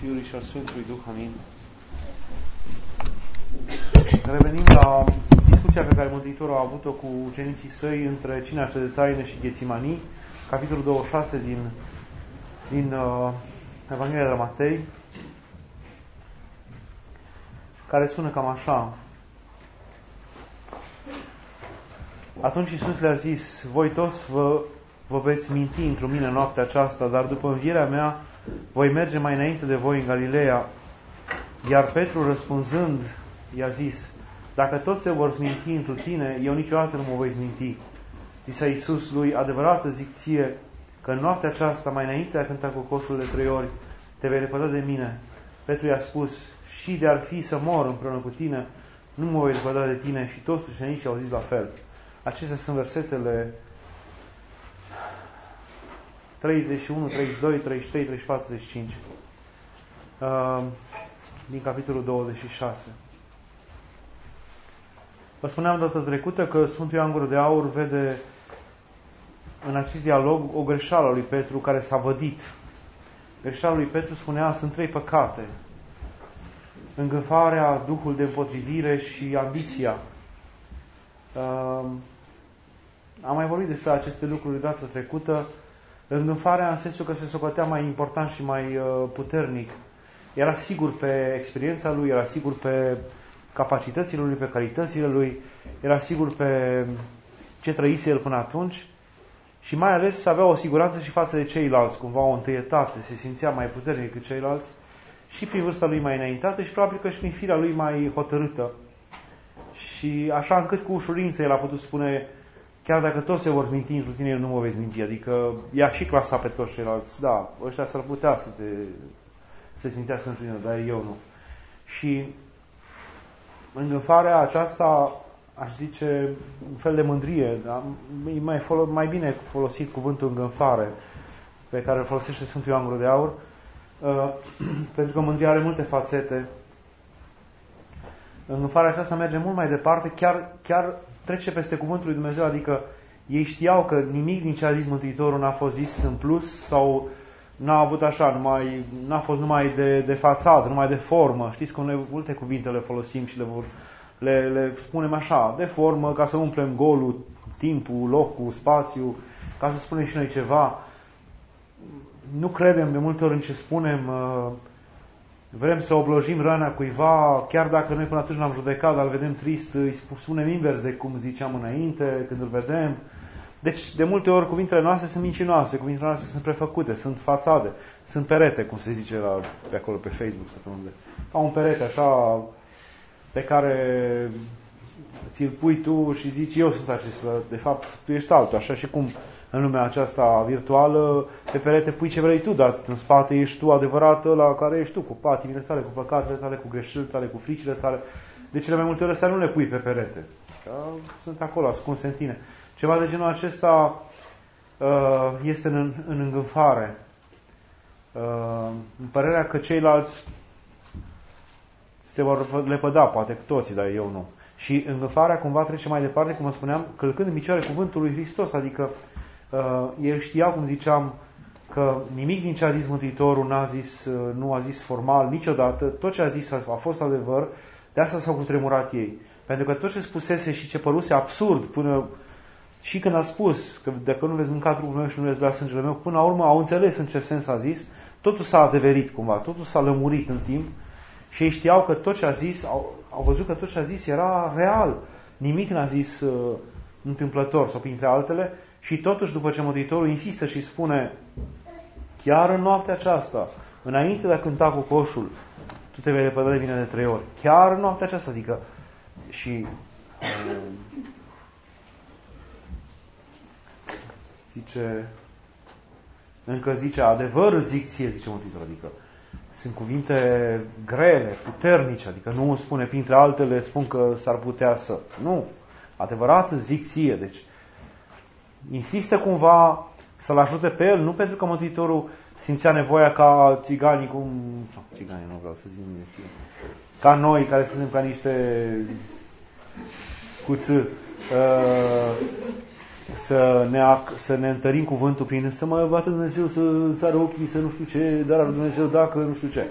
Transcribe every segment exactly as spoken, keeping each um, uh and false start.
Fiului și al Sfântului Duh. Amin. Revenim la discuția pe care Mântuitorul a avut-o cu ucenicii săi între Cina de Taină și Ghețimanii, capitolul douăzeci și șase din, din uh, Evanghelia de la Matei, care sună cam așa. Atunci Iisus le-a zis: voi toți vă, vă veți minti într-o mine noaptea aceasta, dar după învierea mea voi merge mai înainte de voi în Galileea. Iar Petru, răspunzând, i-a zis: dacă toți se vor sminti întru tine, eu niciodată nu mă voi sminti. Zisea Iisus lui: adevărată zic ție că în noaptea aceasta, mai înainte de a cânta cu coșul de trei ori, te vei lepăda de mine. Petru i-a spus: și de-ar fi să mor împreună cu tine, nu mă voi lepăda de tine. Și toți ucenicii au zis la fel. Acestea sunt versetele treizeci și unu, treizeci și doi, treizeci și trei, treizeci și patru, treizeci și cinci uh, din capitolul douăzeci și șase. Vă spuneam data trecută că Sfântul Ioan Gură de Aur vede în acest dialog o greșeală a lui Petru care s-a vădit. Greșeala lui Petru spunea: sunt trei păcate: îngânfarea, duhul de împotrivire și ambiția. Uh, am mai vorbit despre aceste lucruri data trecută. Îngânfarea în sensul că se socotea mai important și mai uh, puternic. Era sigur pe experiența lui, era sigur pe capacitățile lui, pe calitățile lui, era sigur pe ce trăise el până atunci și mai ales avea o siguranță și față de ceilalți, cumva o întâietate, se simțea mai puternic decât ceilalți și prin vârsta lui mai înaintată și probabil că și prin firea lui mai hotărâtă. Și așa încât cu ușurință el a putut spune: chiar dacă toți se vor minti într-o tine, nu mă vei minti. Adică i-a și clasat pe toți ceilalți. Da, ăștia s-ar putea să te să-ți mintească într-o tine, dar eu nu. Și îngânfarea aceasta, aș zice, un fel de mândrie, da? E mai, folo- mai bine folosit cuvântul îngânfare, pe care îl folosește Sfântul Ioan Gură de Aur, uh, pentru că mândria are multe fațete. Îngânfarea aceasta merge mult mai departe, chiar, chiar trece peste cuvântul lui Dumnezeu, adică ei știau că nimic din ce a zis Mântuitorul n-a fost zis în plus sau n-a avut așa, numai, n-a fost numai de, de fațadă, numai de formă. Știți că noi multe cuvinte le folosim și le, le, le spunem așa, de formă, ca să umplem golul, timpul, locul, spațiu, ca să spunem și noi ceva. Nu credem de multe ori în ce spunem. Vrem să oblojim răna cuiva, chiar dacă noi până atunci l-am judecat, dar îl vedem trist, îi spunem invers de cum ziceam înainte, când îl vedem. Deci, de multe ori, cuvintele noastre sunt mincinoase, cuvintele noastre sunt prefăcute, sunt fațade, sunt perete, cum se zice la, pe acolo, pe Facebook, să unde. Ca un perete, așa, pe care ți-l pui tu și zici: eu sunt acesta, de fapt, tu ești altul, așa și cum în lumea aceasta virtuală, pe perete pui ce vrei tu, dar în spate ești tu adevărat ăla care ești tu, cu patimile tale, cu păcatele tale, cu greșelile tale, cu fricile tale. De cele mai multe ori astea nu le pui pe perete. Sunt acolo, ascunse în tine. Ceva de genul acesta uh, este în, în îngânfare. Uh, în părerea că ceilalți se vor lepăda, poate toții, dar eu nu. Și îngânfarea cumva trece mai departe, cum vă spuneam, călcând în picioare cuvântul lui Hristos, adică uh, el știa, cum ziceam, că nimic din ce a zis Mântuitorul n-a zis, uh, nu a zis formal niciodată, tot ce a zis a, a fost adevăr, de asta s-au cutremurat ei. Pentru că tot ce spusese și ce păruse absurd până și când a spus că dacă nu veți mânca trupul meu și nu veți bea sângele meu, până la urmă au înțeles în ce sens a zis, totul s-a adeverit cumva, totul s-a lămurit în timp și ei știau că tot ce a zis, au, au văzut că tot ce a zis era real. Nimic n-a zis uh, întâmplător sau printre altele și totuși după ce Mântuitorul insistă și spune: chiar în noaptea aceasta, înainte de a cânta cu coșul, tu te vei lepăda de mine de trei ori. Chiar în noaptea aceasta, adică și uh, zice, încă zice, adevăr zic ție, zice Mântuitorul, adică sunt cuvinte grele, puternice, adică nu spune printre altele, spun că s-ar putea să. Nu, adevărat zic ție. Deci insistă cumva să-l ajute pe el, nu pentru că Mântuitorul simțea nevoia ca țiganii, cum, sau țiganii, nu vreau să zic ție, ca noi, care suntem ca niște cuță, uh, să ne, să ne întărim cuvântul prin să mă bată Dumnezeu, să îți ară ochii, să nu știu ce, dar al Dumnezeu dacă nu știu ce.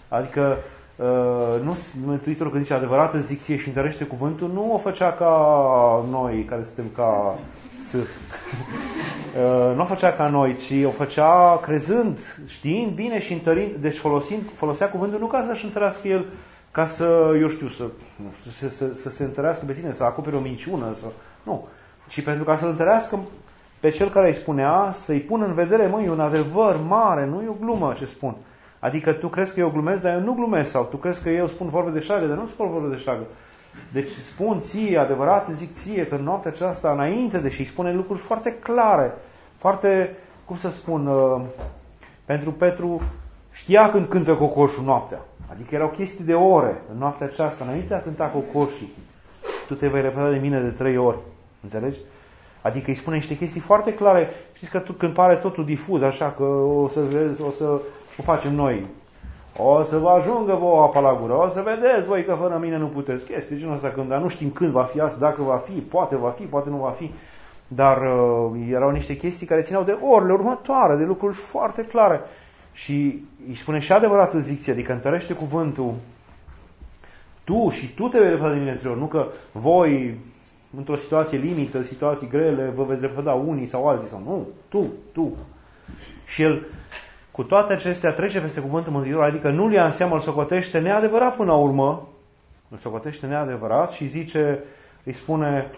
Adică uh, nu, Mântuitorul când zice adevărată zicție și întărește cuvântul, nu o făcea ca noi, care suntem ca țâr. uh, nu o făcea ca noi, ci o făcea crezând, știind bine și întărind, deci folosind, folosea cuvântul nu ca să-și întărească el, ca să, eu știu, să, nu știu, să, să, să se întărească pe tine, să acopere o minciună, să, nu, ci pentru ca să-l întărească pe cel care îi spunea, să-i pună în vedere, măi, e un adevăr mare, nu e o glumă ce spun. Adică tu crezi că eu glumesc, dar eu nu glumesc, sau tu crezi că eu spun vorbe de șagă, dar nu spun vorbe de șagă. Deci spun ție, adevărat, zic ție, că în noaptea aceasta, înainte, deși îi spune lucruri foarte clare, foarte, cum să spun, uh, pentru Petru știa când cântă cocoșul noaptea. Adică erau chestii de ore în noaptea aceasta, înainte de a cânta cocoșii. Tu te vei repeta de mine de trei ori. Înțelegi? Adică îi spune niște chestii foarte clare. Știți că tu, când pare totul difuz, așa că o să vezi, o să o facem noi. O să vă ajungă vouă apa la gură, o să vedeți voi că fără mine nu puteți. Chestii genul ăsta, când, dar nu știm când va fi asta, dacă va fi, poate va fi, poate nu va fi. Dar uh, erau niște chestii care țineau de orele următoare, de lucruri foarte clare. Și îi spune și adevăratul zicție, adică întărește cuvântul. Tu și tu te vei repăda de mine trei ori, nu că voi, într-o situație limită, situații grele, vă veți repăda unii sau alții, sau nu, tu, tu. Și el, cu toate acestea, trece peste cuvântul Mântuitor, adică nu-l ia în seamă, îl socotește neadevărat până la urmă, îl socotește neadevărat și zice, îi spune,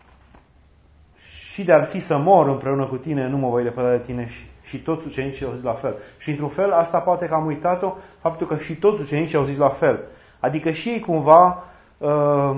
și de-ar fi să mor împreună cu tine, nu mă voi lepăda de tine și, și toți ucenicii au zis la fel. Și într-un fel, asta poate că am uitat-o, faptul că și toți ucenicii au zis la fel. Adică și ei cumva uh,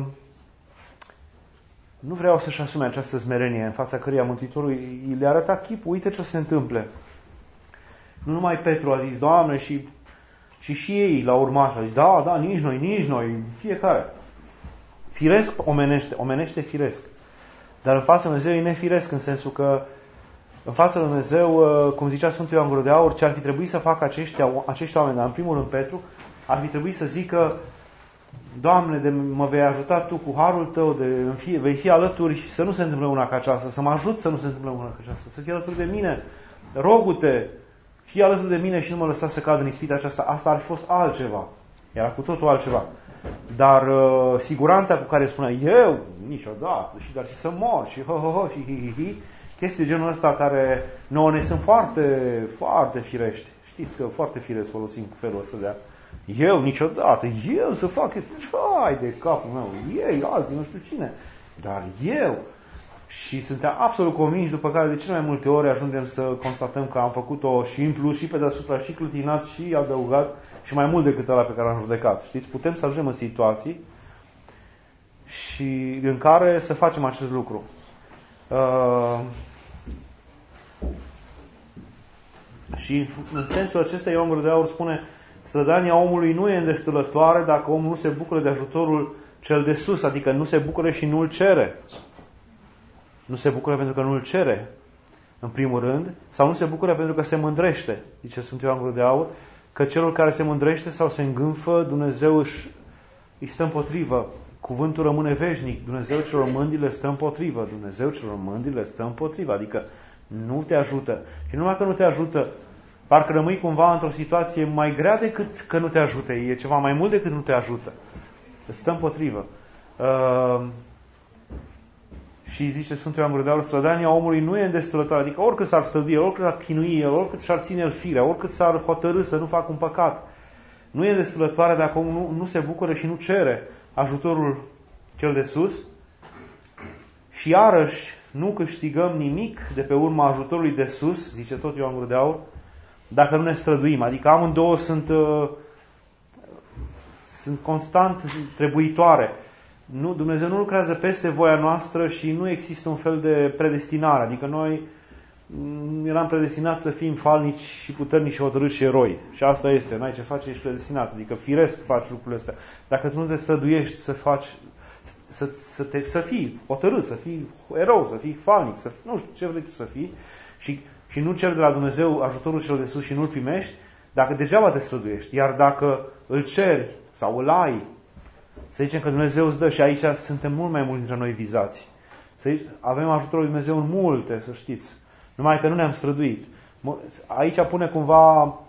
nu vreau să-și asume această smerenie în fața căreia Mântuitorul îi le arăta chipul, uite ce se întâmple. Nu numai Petru a zis, Doamne, și, și și ei l-au urmat și a zis, da, da, nici noi, nici noi, fiecare. Firesc omenește, omenește firesc. Dar în fața lui Dumnezeu e nefiresc, în sensul că în fața lui Dumnezeu, cum zicea Sfântul Ioan Gură de Aur, ce ar fi trebuit să facă aceștia, acești oameni, dar în primul rând Petru, ar fi trebuit să zică, Doamne, de mă vei ajuta Tu cu harul Tău, de fie, vei fi alături și să nu se întâmple una ca aceasta, să mă ajut să nu se întâmple una ca aceasta, să fii alături de mine, rogu-te, fii alături de mine și nu mă lăsa să cad în ispita aceasta. Asta ar fi fost altceva, era cu totul altceva. Dar uh, siguranța cu care spunea eu, niciodată, și dar și să mor, și ho, ho, ho, și hi, hi, hi, chestii de genul ăsta care nouă ne sunt foarte, foarte firești. Știți că foarte firesc folosim felul ăsta de a eu niciodată, eu să fac chestii, hai de capul meu, ei, alții, nu știu cine, dar eu. Și suntem absolut convinși, după care de cele mai multe ori ajungem să constatăm că am făcut-o și în plus, și pe deasupra, și clutinat, și adăugat, și mai mult decât ăla pe care l-am judecat. Știți, putem să ajungem în situații și în care să facem acest lucru. Uh, și în sensul acesta Ioan Gură de Aur spune, strădania omului nu e îndestulătoare dacă omul nu se bucură de ajutorul cel de sus, adică nu se bucură și nu-l cere. Nu se bucură pentru că nu-l cere, în primul rând, sau nu se bucură pentru că se mândrește, zice Sfântul Ioan Gură de Aur, că celor care se mândrește sau se îngânfă, Dumnezeu își, îi stă împotrivă. Cuvântul rămâne veșnic. Dumnezeu celor mândri le stă împotrivă. Dumnezeu celor mândri le stă împotrivă. Adică nu te ajută. Și numai că nu te ajută, parcă rămâi cumva într-o situație mai grea decât că nu te ajută. E ceva mai mult decât nu te ajută. Le stă împotrivă. Uh, și zice Sfântul Ioan Gură de Aur, strădania omului nu e îndestulătoare. Adică oricât s-ar strădui, oricât s-ar chinui el, oricât s-ar ține el firea, oricât s-ar hotărâ să nu facă un păcat, nu e îndestulătoare dacă omul nu, nu se bucură și nu cere ajutorul cel de sus. Și iarăși nu câștigăm nimic de pe urma ajutorului de sus, zice tot Ioan Gură de Aur, dacă nu ne străduim. Adică amândouă sunt, uh, sunt constant trebuitoare. Nu, Dumnezeu nu lucrează peste voia noastră și nu există un fel de predestinare. Adică noi eram predestinați să fim falnici și puternici și hotărâți și eroi. Și asta este, n-ai ce face, ești predestinat. Adică firesc faci lucrurile astea. Dacă tu nu te străduiești să faci, să, să, te, să fii hotărât, să fii erou, să fii falnic, să fii, nu știu ce vrei tu să fii, și, și nu ceri de la Dumnezeu ajutorul cel de sus și nu-l primești, dacă degeaba te străduiești. Iar dacă îl ceri sau îl ai, să zicem că Dumnezeu îți dă, și aici suntem mult mai mulți dintre noi vizați. Să zic, avem ajutorul lui Dumnezeu în multe, să știți. Numai că nu ne-am străduit. Aici pune cumva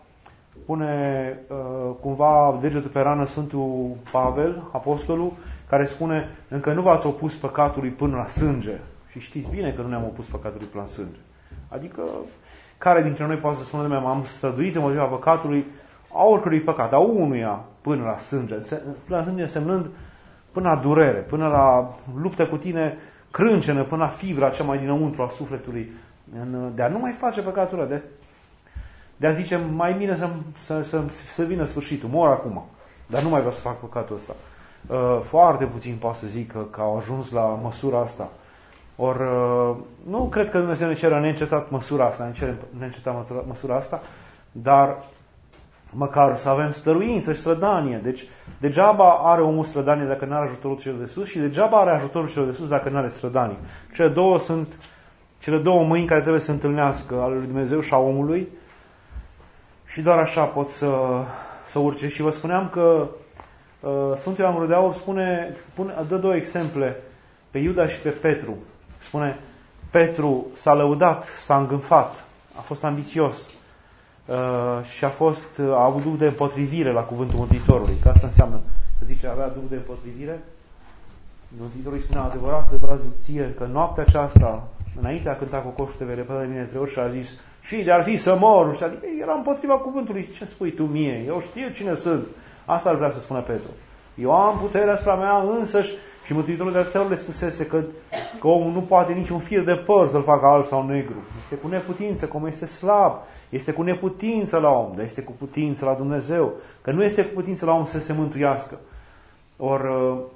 pune uh, cumva degetul pe rană Sfântul Pavel, apostolul, care spune, încă nu v-ați opus păcatului până la sânge. Și știți bine că nu ne-am opus păcatului până la sânge. Adică, care dintre noi poate să spună, m-am străduit împotriva păcatului, a oricărui păcat, a unuia până la sânge. Până la sânge însemnând până la durere, până la luptă cu tine crâncenă, până la fibra cea mai dinăuntru a sufletului, de a nu mai face păcatul ăla, de, de a zice, mai bine să, să, să, să vină sfârșitul, mor acum, dar nu mai vreau să fac păcatul ăsta. Foarte puțin pot să zic că, că au ajuns la măsura asta. Or, nu cred că Dumnezeu ne cere neîncetat măsura asta, ne cere neîncetat măsura, măsura asta, dar măcar să avem stăruință și strădanie. Deci, degeaba are omul strădanie dacă nu are ajutorul celor de sus și degeaba are ajutorul celor de sus dacă nu are strădanie. Cele două sunt cele două mâini care trebuie să se întâlnească, ale lui Dumnezeu și a omului, și doar așa pot să, să urce. Și vă spuneam că uh, Sfântul Ioan Gură de Aur spune, pune, dă două exemple, pe Iuda și pe Petru. Spune, Petru s-a lăudat, s-a îngânfat, a fost ambițios uh, și a fost a avut duh de împotrivire la cuvântul Mântuitorului. Că asta înseamnă, că zice, avea duh de împotrivire. Mântuitorul îi spunea, adevărat, adevărat zic ție, că noaptea aceasta, înainte a cânta cocoșul, te vei repăda de mine trei ori, și a zis, și de-ar fi să mor. Și adică era împotriva cuvântului. Ce spui tu mie? Eu știu cine sunt. Asta ar vrea să spună Petru. Eu am puterea asupra mea însăși. Și Mântuitorul de atâtea ori le spusese că, că omul nu poate niciun fir de păr să-l facă alb sau negru. Este cu neputință, cum este slab. Este cu neputință la om, dar este cu putință la Dumnezeu. Că nu este cu putință la om să se mântuiască. Or,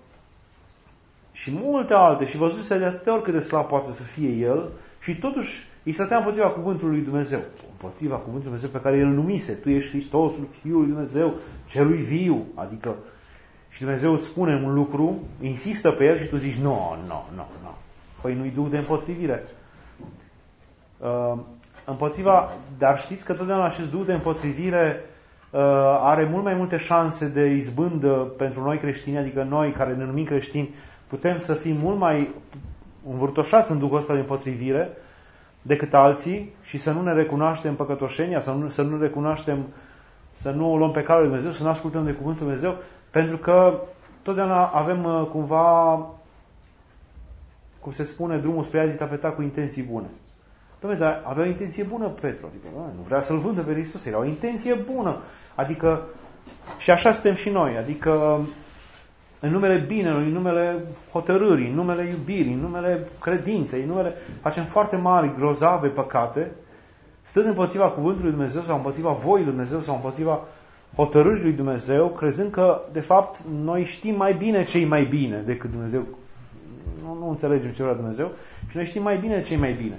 și multe alte. Și văzuse de atâtea ori cât de slab poate să fie el. Și totuși îi stătea împotriva cuvântului lui Dumnezeu. Împotriva cuvântului Dumnezeu pe care el îl numise. Tu ești Hristosul, Fiul lui Dumnezeu, celui viu. Adică, și Dumnezeu îți spune un lucru, insistă pe el și tu zici, nu, nu, nu, nu. Păi nu-i duh de împotrivire. Uh, împotriva, dar știți că totdeauna acest duh de împotrivire uh, are mult mai multe șanse de izbândă pentru noi creștini, adică noi care ne numim creștini, putem să fim mult mai învârtoșați în duhul ăsta de împotrivire decât alții și să nu ne recunoaștem păcătoșenia, să nu, să nu recunoaștem, să nu o luăm pe calea lui Dumnezeu, să nu ascultăm de cuvântul lui Dumnezeu, pentru că totdeauna avem cumva, cum se spune, drumul spre a tapeta cu intenții bune. Dom'le, dar avea o intenție bună Petru, adică nu vrea să-L vândă pe Hristos, era o intenție bună, adică și așa suntem și noi, adică în numele binelui, în numele hotărârii, în numele iubirii, în numele credinței, în numele... facem foarte mari, grozave păcate, stând împotriva cuvântului lui Dumnezeu sau împotriva voii lui Dumnezeu sau împotriva hotărârii lui Dumnezeu, crezând că, de fapt, noi știm mai bine ce-i mai bine decât Dumnezeu. Nu, nu înțelegem ce vrea Dumnezeu și noi știm mai bine ce-i mai bine.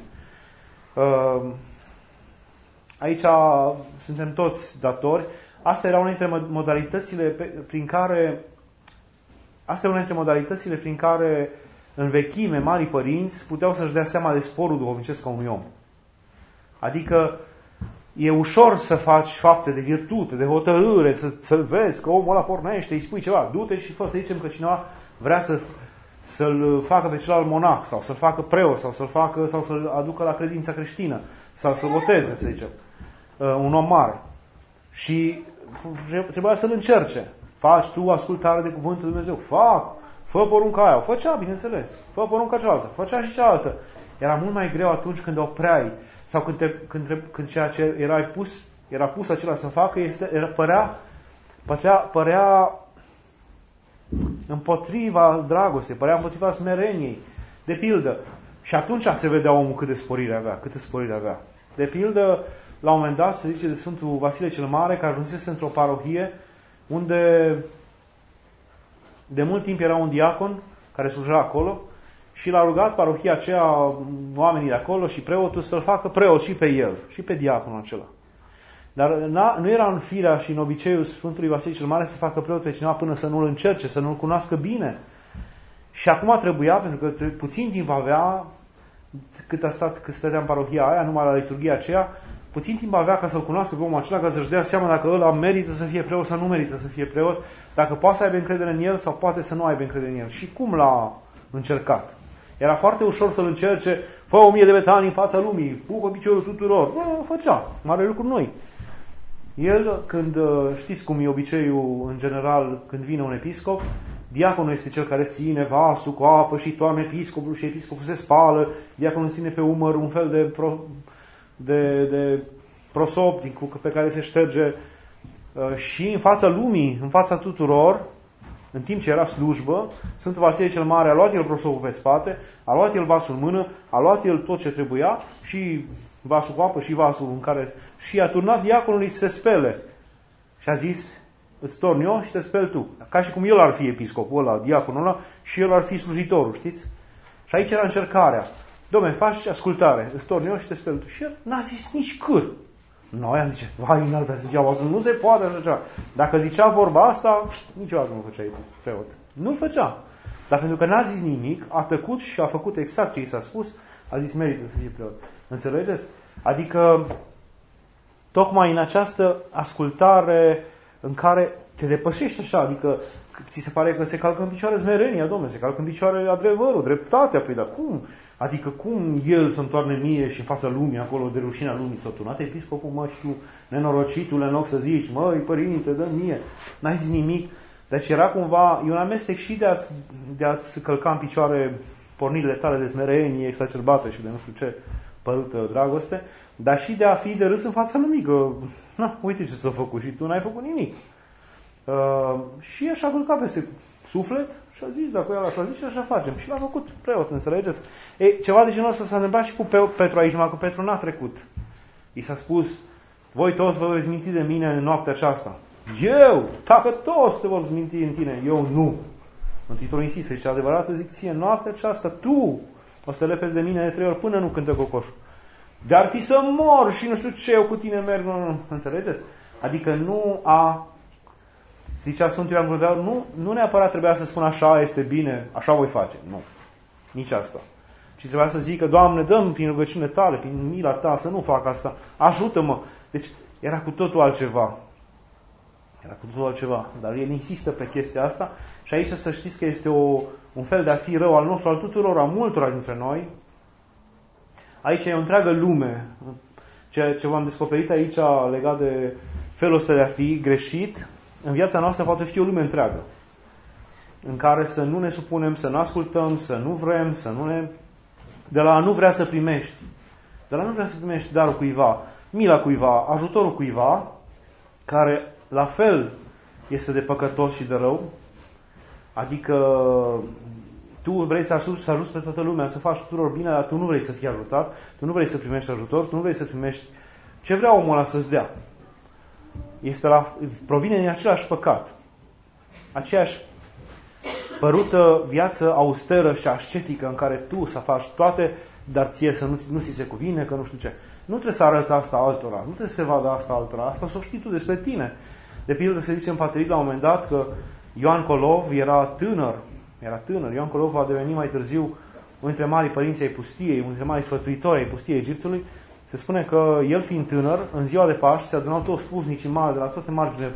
Aici suntem toți datori. Asta era una dintre modalitățile prin care Asta e una dintre modalitățile prin care în vechime marii părinți puteau să-și dea seama de sporul duhovnicesc a unui om. Adică e ușor să faci fapte de virtute, de hotărâre, să, să vezi că omul ăla pornește, îi spui ceva, du-te și fă, să zicem că cineva vrea să, să-l facă pe celălalt monac sau să-l facă preot sau să-l facă sau să-l aducă la credința creștină sau să-l boteze, să zicem, un om mare. Și trebuia să-l încerce. Faci tu ascultare de cuvântul lui Dumnezeu. Fac. Fă porunca aia. O făcea, bineînțeles. Fă porunca cealaltă. Făcea și cealaltă. Era mult mai greu atunci când opreai sau când, te, când, când ceea ce erai pus, era pus acela să facă, este, era, părea, părea, părea împotriva dragostei, părea împotriva smereniei. De pildă. Și atunci se vedea omul cât de sporire avea, câtă sporire avea. De pildă, la un moment dat, se zice de Sfântul Vasile cel Mare, că ajunsese într-o parohie unde de mult timp era un diacon care slujea acolo și l-a rugat parohia aceea, oamenii de acolo și preotul să-l facă preot și pe el, și pe diaconul acela. Dar nu era în firea și în obiceiul Sfântului Vasile cel Mare să facă preot pe cineva până să nu-l încerce, să nu-l cunoască bine. Și acum trebuia, pentru că puțin timp avea, cât a stat, cât stătea în parohia aia, numai la liturghia aceea, puțin timp avea ca să-l cunoască pe omul acela, ca să-și dea seama dacă ăla merită să fie preot sau nu merită să fie preot, dacă poate să aibă încredere în el sau poate să nu aibă încredere în el. Și cum l-a încercat? Era foarte ușor să-l încerce, fă o mie de betani în fața lumii, pupă piciorul tuturor. Bă, făcea mare lucru noi. El, când, știți cum e obiceiul în general, când vine un episcop, diaconul este cel care ține vasul cu apă și toarnă episcopul și episcopul se spală, diaconul ține pe umăr un fel de, pro, de, de prosop pe care se șterge și în fața lumii, în fața tuturor, în timp ce era slujbă, Sfântul Vasile cel Mare a luat el prosopul pe spate, a luat el vasul în mână, a luat el tot ce trebuia și vasul cu apă și vasul în care... și a turnat diaconului să se spele. Și a zis, îți torn eu și te speli tu. Ca și cum el ar fi episcopul ăla, diaconul ăla, și el ar fi slujitorul, știți? Și aici era încercarea. Dom'le, faci ascultare, îți torn eu și te speli tu. Și el n-a zis nici câr. Noi am zice, vai, n-ar vrea să zicea, nu se poate așa ceva. Dacă zicea vorba asta, niciodată nu făcea preot. Nu-l făcea. Dar pentru că n-a zis nimic, a tăcut și a făcut exact ce i s-a spus, a zis, merită să fie preot. Înțelegeți? Adică, tocmai în această ascultare în care te depășești așa, adică ți se pare că se calcă în picioare smerenia, Dom'le, se calcă în picioare adevărul, dreptatea, păi dar cum? Adică cum el să întoarne mie și în fața lumii, acolo de rușinea lumii, s-a turnat episcopul, mă, și tu, nenorocitule, în loc să zici, măi, părinte, dă mie, n-ai zis nimic. Deci era cumva, e un amestec și de a-ți, de a-ți călca în picioare pornirile tale de smerenie exacerbată și de nu știu ce părută dragoste, dar și de a fi de râs în fața lumii, că, na, uite ce s-a făcut și tu n-ai făcut nimic. Uh, și așa a călcat peste suflet și a zis, dacă el așa a zis, așa facem. Și l-a făcut preot, înțelegeți? E, ceva de genul ăsta s-a întâmplat și cu Petru aici, numai că Petru n-a trecut. I s-a spus, voi toți vă veți minti de mine în noaptea aceasta. Eu, dacă toți te vor minti în tine, eu nu. Mântuitorul insistă, zice, adevărat, zic ție, în noaptea aceasta, tu o să te lepezi de mine de trei ori până nu cântă cocoșul. Dar fi să mor și nu știu ce, eu cu tine merg, nu, nu, înțelegeți? Adică nu a, zicea Sfântul Ioan Gură de Aur, nu, nu neapărat trebuia să spun așa este bine, așa voi face, nu, nici asta. Ci trebuia să zică, Doamne, dă-mi prin rugăciune tale, prin mila ta, să nu fac asta, ajută-mă. Deci era cu totul altceva. Era cu totul altceva, dar el insistă pe chestia asta și aici să știți că este o, un fel de a fi rău al nostru, al tuturor, a multora dintre noi. Aici e o întreagă lume. Ceea ce v-am descoperit aici legat de felul ăsta de a fi greșit, în viața noastră poate fi o lume întreagă, în care să nu ne supunem, să nu ascultăm, să nu vrem, să nu ne... De la a nu vrea să primești, de la a nu vrea să primești darul cuiva, mila cuiva, ajutorul cuiva, care la fel este de păcătos și de rău, adică tu vrei să ajuți, să ajuți pe toată lumea, să faci tuturor bine, dar tu nu vrei să fii ajutat, tu nu vrei să primești ajutor, tu nu vrei să primești ce vrea omul ăla să-ți dea. Este la, provine din același păcat. Aceeași părută viață austeră și ascetică în care tu să faci toate, dar ție să nu, nu ți se cuvine, că nu știu ce. Nu trebuie să arăți asta altora, nu trebuie să se vadă asta altora, asta să o știi tu despre tine. De pildă se zice în Paterit la un moment dat că Ioan Colov era tânăr, era tânăr, Ioan Colov va deveni mai târziu unul dintre marii părinți ai pustiei, unul dintre marii sfătuitori ai pustiei Egiptului. Se spune că el fiind tânăr, în ziua de Paști, se adunau toți pusnicii mari de la toate marginile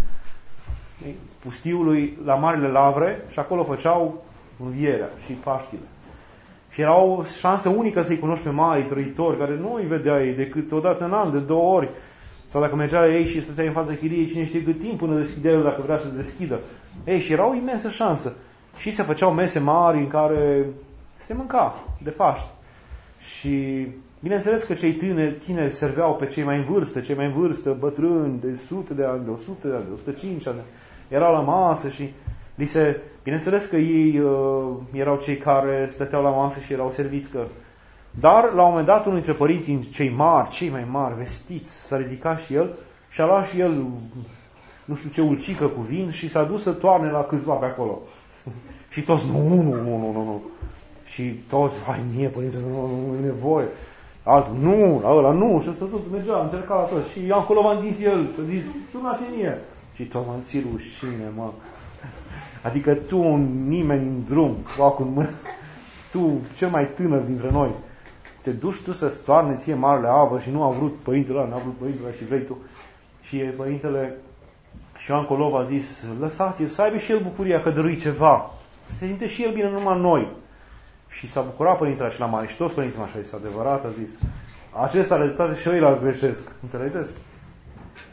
pustiului la marile lavre și acolo făceau învierea și Paștile. Și era o șansă unică să-i cunoști pe mari trăitori, care nu îi vedeai decât o dată în an, de două ori. Sau dacă mergea la ei și stăteai în fața chiriei, cine știe cât timp până deschidea el dacă vrea să-ți deschidă. Ei, și era o imensă șansă. Și se făceau mese mari în care se mânca de Paști. Și bineînțeles că cei tineri, tineri serveau pe cei mai în vârstă, cei mai în vârstă, bătrâni, de sute de ani, de o sută de ani, de o sută cincizeci de ani. Erau la masă și li se... Bineînțeles că ei uh, erau cei care stăteau la masă și erau serviți că... Dar, la un moment dat, unul dintre părinții cei mari, cei mai mari, vestiți, s-a ridicat și el și a luat și el, nu știu ce, ulcică cu vin și s-a dus să toarne la câțiva pe acolo. Și toți, nu, nu, nu, nu, nu, nu. Și toți, vai mie, părinte, nu, nu, nu e nevoie. Altul, nu, la ăla, nu. Și ăsta tot mergea, încerca la toți. Și Ioan Colov a întins el, că zis, tu n-ați mie. Și toți m-am zis, rușine, mă. Adică tu, nimeni în drum, cu acul în mână, tu, cel mai tânăr dintre noi, te duci tu să-ți toarne ție marele avă și nu a vrut părintele ăla, n-a vrut părintele ăla și vrei tu. Și părintele și Ioan Colov a zis, lăsați-l să aibă și el bucuria că dărui ceva. Să se simte și el bine, numai noi. Și s-a bucurat părintele și la mare și toți părinții așa, este adevărat, a zis. Acesta are dreptate și eu îi las greșesc. Înțelegeți?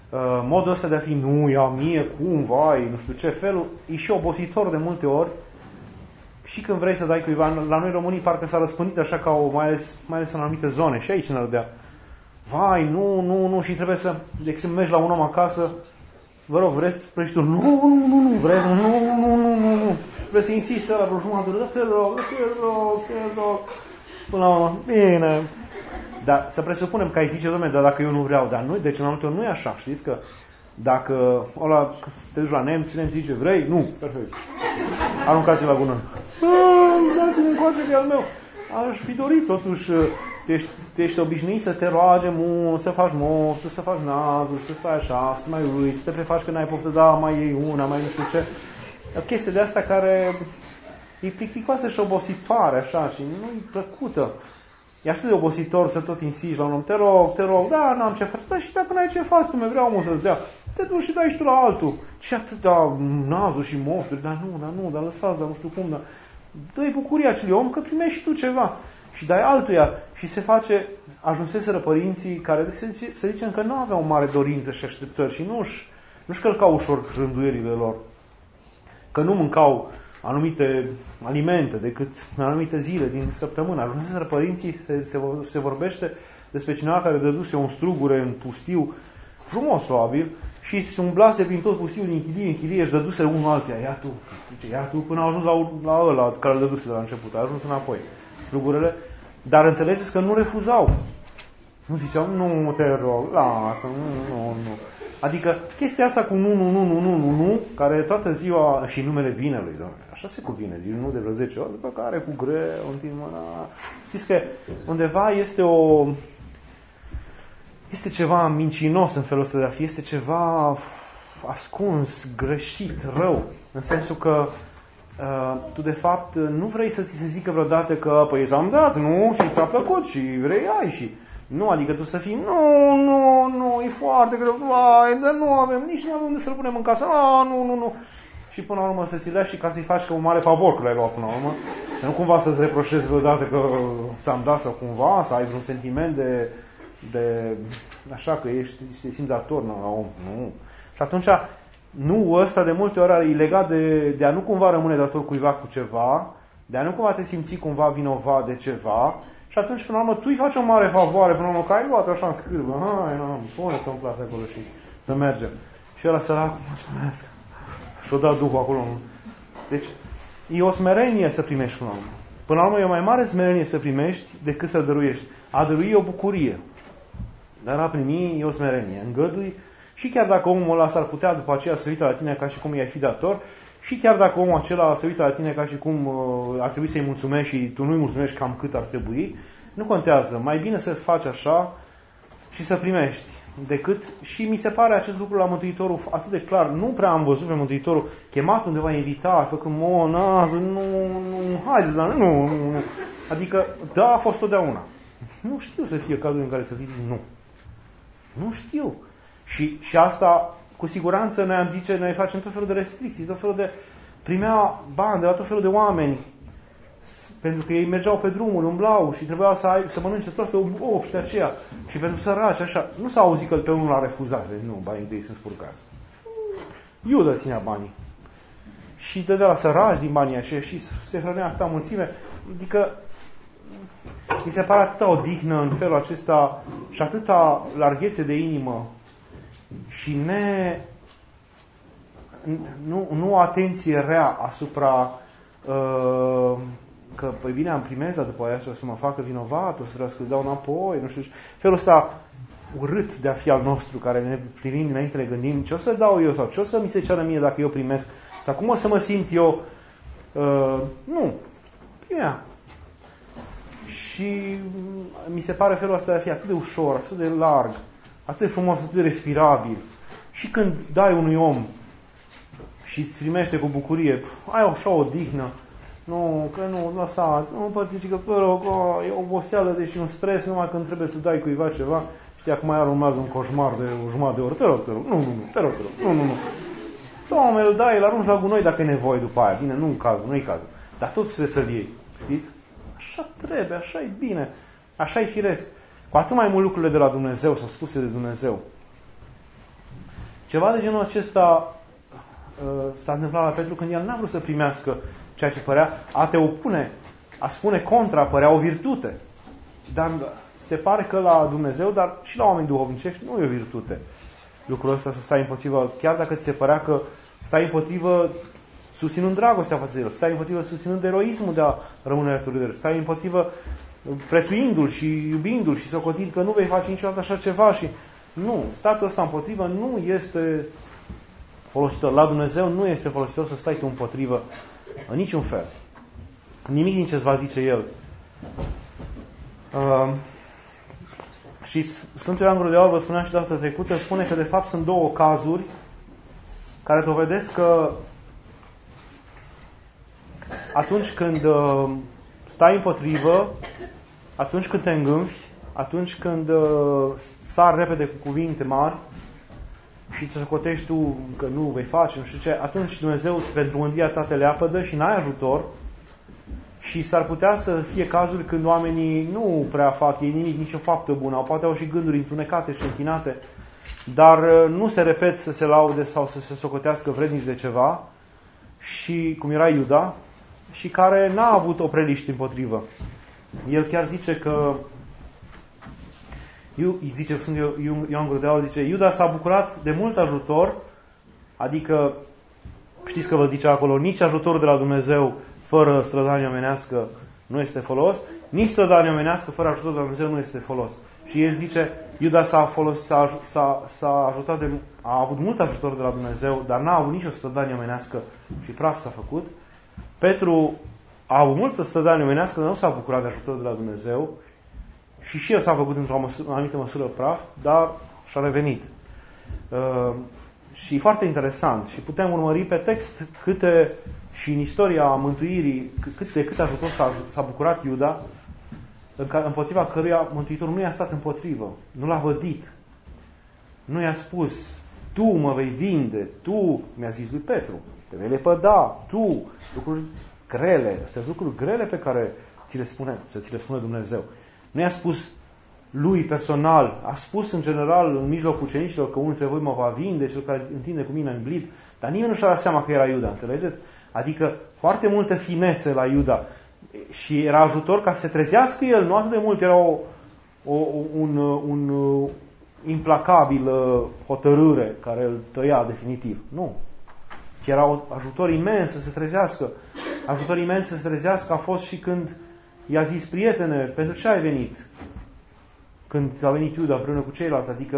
uh, modul ăsta de a fi, nu, ia mie, cum, vai, nu știu ce felul, e și obositor de multe ori. Și când vrei să dai cuiva, la noi românii parcă s-a răspândit așa ca o, mai ales, mai ales în anumite zone, și aici în Ardea. Vai, nu, nu, nu, și trebuie să, de exemplu, mergi la un om acasă, vă rog, vreți, spui tu, nu, nu, nu, nu, vrei, nu, nu, nu, nu, nu, nu, vrei să insiste la vreo jumătate, da, te rog, te rog, te rog, până la urmă, bine. Dar să presupunem că ai zice, dom'le, dar dacă eu nu vreau, dar nu, deci în anumite ori nu e așa, știți că dacă ăla, te duci la nemți, nemți zice, vrei? Nu, perfect. Aruncați-l la gună. Dați-mi încoace că e al meu. Aș fi dorit totuși, tu ești, tu ești obișnuit să te roage mult, să faci moftă, să faci nazul, să stai așa, să te mai uiți, să te prefaci că n-ai poftă, da, mai iei una, mai nu știu ce. O chestie de asta care e plicticoasă și obositoare, așa, și nu e plăcută. E așa de obositor să tot insisti la un om, te rog, te rog, da, n-am ce face, da, și dacă n-ai ce faci, tu mi vreau omul să-ți dea, te duci și dai și tu la altul. Și atâta nazuri și mofturi, dar nu, dar nu, dar lăsați, dar nu știu cum, dar dă-i bucuria acelui om că primești și tu ceva. Și dai altuia. Și se face, ajunseseră părinții care, să zicem că nu aveau mare dorință și așteptări și nu-și, nu-și călcau ușor rânduierile lor. Că nu mâncau anumite alimente decât în anumite zile din săptămână. Ajunseseră părinții, se, se, se vorbește despre cineva care dăduse un strugure în pustiu, frumos probabil, și se umblase prin tot pustiul din chilie în chilie și dăduse unul altuia, ia tu, zice, ia tu, până a ajuns la, la ăla care îl dăduse de la început, a ajuns înapoi strugurele, dar înțelegeți că nu refuzau. Nu ziceau, nu te rog, lasă, nu, nu, nu. Adică chestia asta cu nu, nu, nu, nu, nu, nu, nu, care toată ziua, și numele binelui, Doamne, așa se cuvine, zici nu de vreo zece ori, după care cu greu, întind mâna. Știți că undeva este o... Este ceva mincinos în felul ăsta de a fi, este ceva ascuns, greșit, rău, în sensul că uh, tu de fapt nu vrei să ți se zică vreodată că păi ți-am dat, nu, și ți-a plăcut și vrei ai și... Nu, adică tu să fii, nu, nu, nu, e foarte greu, vai, dar nu avem, nici nu avem unde să-l punem în casă, a, nu, nu, nu. Și până la urmă să ți-l dea și ca să-i faci că un mare favor că l-ai luat până la urmă, să nu cumva să-ți reproșezi vreodată că ți-am dat sau cumva, să ai vreun sentiment de... de așa că ești, te simți dator la om. Nu. Și atunci, nu ăsta de multe ori e legat de, de a nu cumva rămâne dator cuiva cu ceva, de a nu cumva te simți cumva vinovat de ceva, și atunci, până la urmă, tu îi faci o mare favoare, până la urmă, că ai luat așa în scârbă, hai, nu, pune să-mi place acolo și să mergem. Și ăla săracul, mulțumesc. Și-o dat Duhul acolo. Deci, e o smerenie să primești până la urmă. Până la urmă, e o mai mare smerenie să primești decât să dăruiești. A dărui e o bucurie. Dar a primi e o smerenie. Îngădui și chiar dacă omul ăla s-ar putea după aceea să uită la tine ca și cum i-ai fi dator, și chiar dacă omul acela se uită la tine ca și cum uh, ar trebui să-i mulțumești și tu nu-i mulțumești cam cât ar trebui, nu contează. Mai bine să faci așa și să primești. Decât, și mi se pare acest lucru la Mântuitorul atât de clar. Nu prea am văzut pe Mântuitorul chemat undeva invitat, făcând monază, nu, nu, haideți, nu, nu, nu. Adică, da, a fost totdeauna. Nu știu să fie cazul în care să fii nu. Nu știu. Și, și asta, cu siguranță, noi am zice, noi facem tot felul de restricții, tot felul de... Primea bani de la tot felul de oameni, pentru că ei mergeau pe drumul, umblau și trebuiau să, ai, să mănânce toate obște aceea. Și pentru săraci, așa, nu s-a auzit că pe unul l-a refuzat. Nu, banii întâi sunt spurcați. Iuda ținea banii. Și dădea la săraci din banii aceia și se hrănea atâta mulțime. Adică, mi se pare atâta odihnă în felul acesta și atâta larghețe de inimă și ne, nu, nu o atenție rea asupra uh, că, păi bine, am primesc, dar după aia o să mă facă vinovat, o să vreau să-l dau înapoi, nu știu, felul ăsta urât de a fi al nostru, care ne privind înainte ne gândim, ce o să dau eu sau ce o să mi se ceară mie dacă eu primesc, sau cum o să mă simt eu, uh, nu, primea. Și mi se pare felul ăsta de a fi atât de ușor, atât de larg, atât de frumos, atât de respirabil. Și când dai unui om și îți primește cu bucurie, ai așa o dihnă, nu, că nu, lăsați, nu părtici că, vă rog, oh, e o oboseală, deci un stres, numai când trebuie să dai cuiva ceva, știi, acum mai urmează un coșmar de o jumătate de oră, te rog, te rog, nu, nu, nu, te rog, te rog, nu, nu, nu. Doamne, îl dai, îl arunci la gunoi dacă e nevoie după aia, bine, nu-i cazul, nu-i cazul, dar tot trebuie să-l iei, știți? Așa trebuie, așa e bine, așa e firesc. Cu atât mai mult lucrurile de la Dumnezeu, sau spuse de Dumnezeu. Ceva de genul acesta s-a întâmplat la Petru când el n-a vrut să primească ceea ce părea a te opune, a spune contra, părea o virtute. Dar se pare că la Dumnezeu, dar și la oameni duhovnicești, nu e o virtute lucrul ăsta să stai împotrivă, chiar dacă ți se părea că stai împotrivă susținând dragostea față de el, stai împotrivă susținând eroismul de a rămâne alături de el, stai împotrivă prețuindu-l și iubindu-l și socotind că nu vei face niciodată așa ceva și nu, statul ăsta împotrivă nu este folositor. La Dumnezeu nu este folositor să stai tu împotrivă în niciun fel. Nimic din ce îți va zice El. Uh, și Sfântul Ioan Gură de Aur, vă spuneam și data trecută, spune că de fapt sunt două cazuri care dovedesc că atunci când uh, stai împotrivă, atunci când te îngânfi, atunci când uh, sar repede cu cuvinte mari și te socotești tu că nu vei face, nu știu ce, atunci Dumnezeu pentru mândria ta te leapădă și n-ai ajutor și s-ar putea să fie cazuri când oamenii nu prea fac ei nimic, nicio faptă bună, poate au și gânduri întunecate și întinate, dar nu se repet să se laude sau să se socotească vrednici de ceva, și cum era Iuda, și care n-a avut opreliști împotrivă. El chiar zice că zice Sfântul Ioan Gură de Aur, zice, Iuda s-a bucurat de mult ajutor, adică știți că vă zice acolo, nici ajutorul de la Dumnezeu fără strădanie omenească nu este folos, nici strădanie omenească fără ajutorul de la Dumnezeu nu este folos. Și el zice, Iuda s-a, folos, s-a, s-a, s-a ajutat de, a avut mult ajutor de la Dumnezeu, dar n-a avut nicio strădanie omenească și praf s-a făcut. Petru a avut multă strădanie omenească, dar nu s-a bucurat de ajutorul de la Dumnezeu și și el s-a făcut într-o măsură, anumită măsură praf, dar și-a revenit. Uh, și foarte interesant. Și putem urmări pe text câte, și în istoria mântuirii, cât de cât ajutor s-a, s-a bucurat Iuda, împotriva căruia Mântuitorul nu i-a stat împotrivă, nu l-a vădit, nu i-a spus, tu mă vei vinde, tu, mi-a zis lui Petru, te vei lepăda, tu, lucruri grele, astea sunt lucruri grele pe care ți le spune, să ți le spune Dumnezeu. Nu i-a spus lui personal, a spus în general în mijlocul ucenicilor că unul dintre voi mă va vinde, cel care întinde cu mine în blid, dar nimeni nu și-a dat seama că era Iuda, înțelegeți? Adică foarte multă finețe la Iuda și era ajutor ca să se trezească el, nu atât de mult era o, o, un, un, un implacabil hotărâre care îl tăia definitiv. Nu. Ci era un ajutor imens să se trezească. Ajutor imens să se trezească a fost și când i-a zis, prietene, pentru ce ai venit? Când a venit Iuda împreună cu ceilalți, adică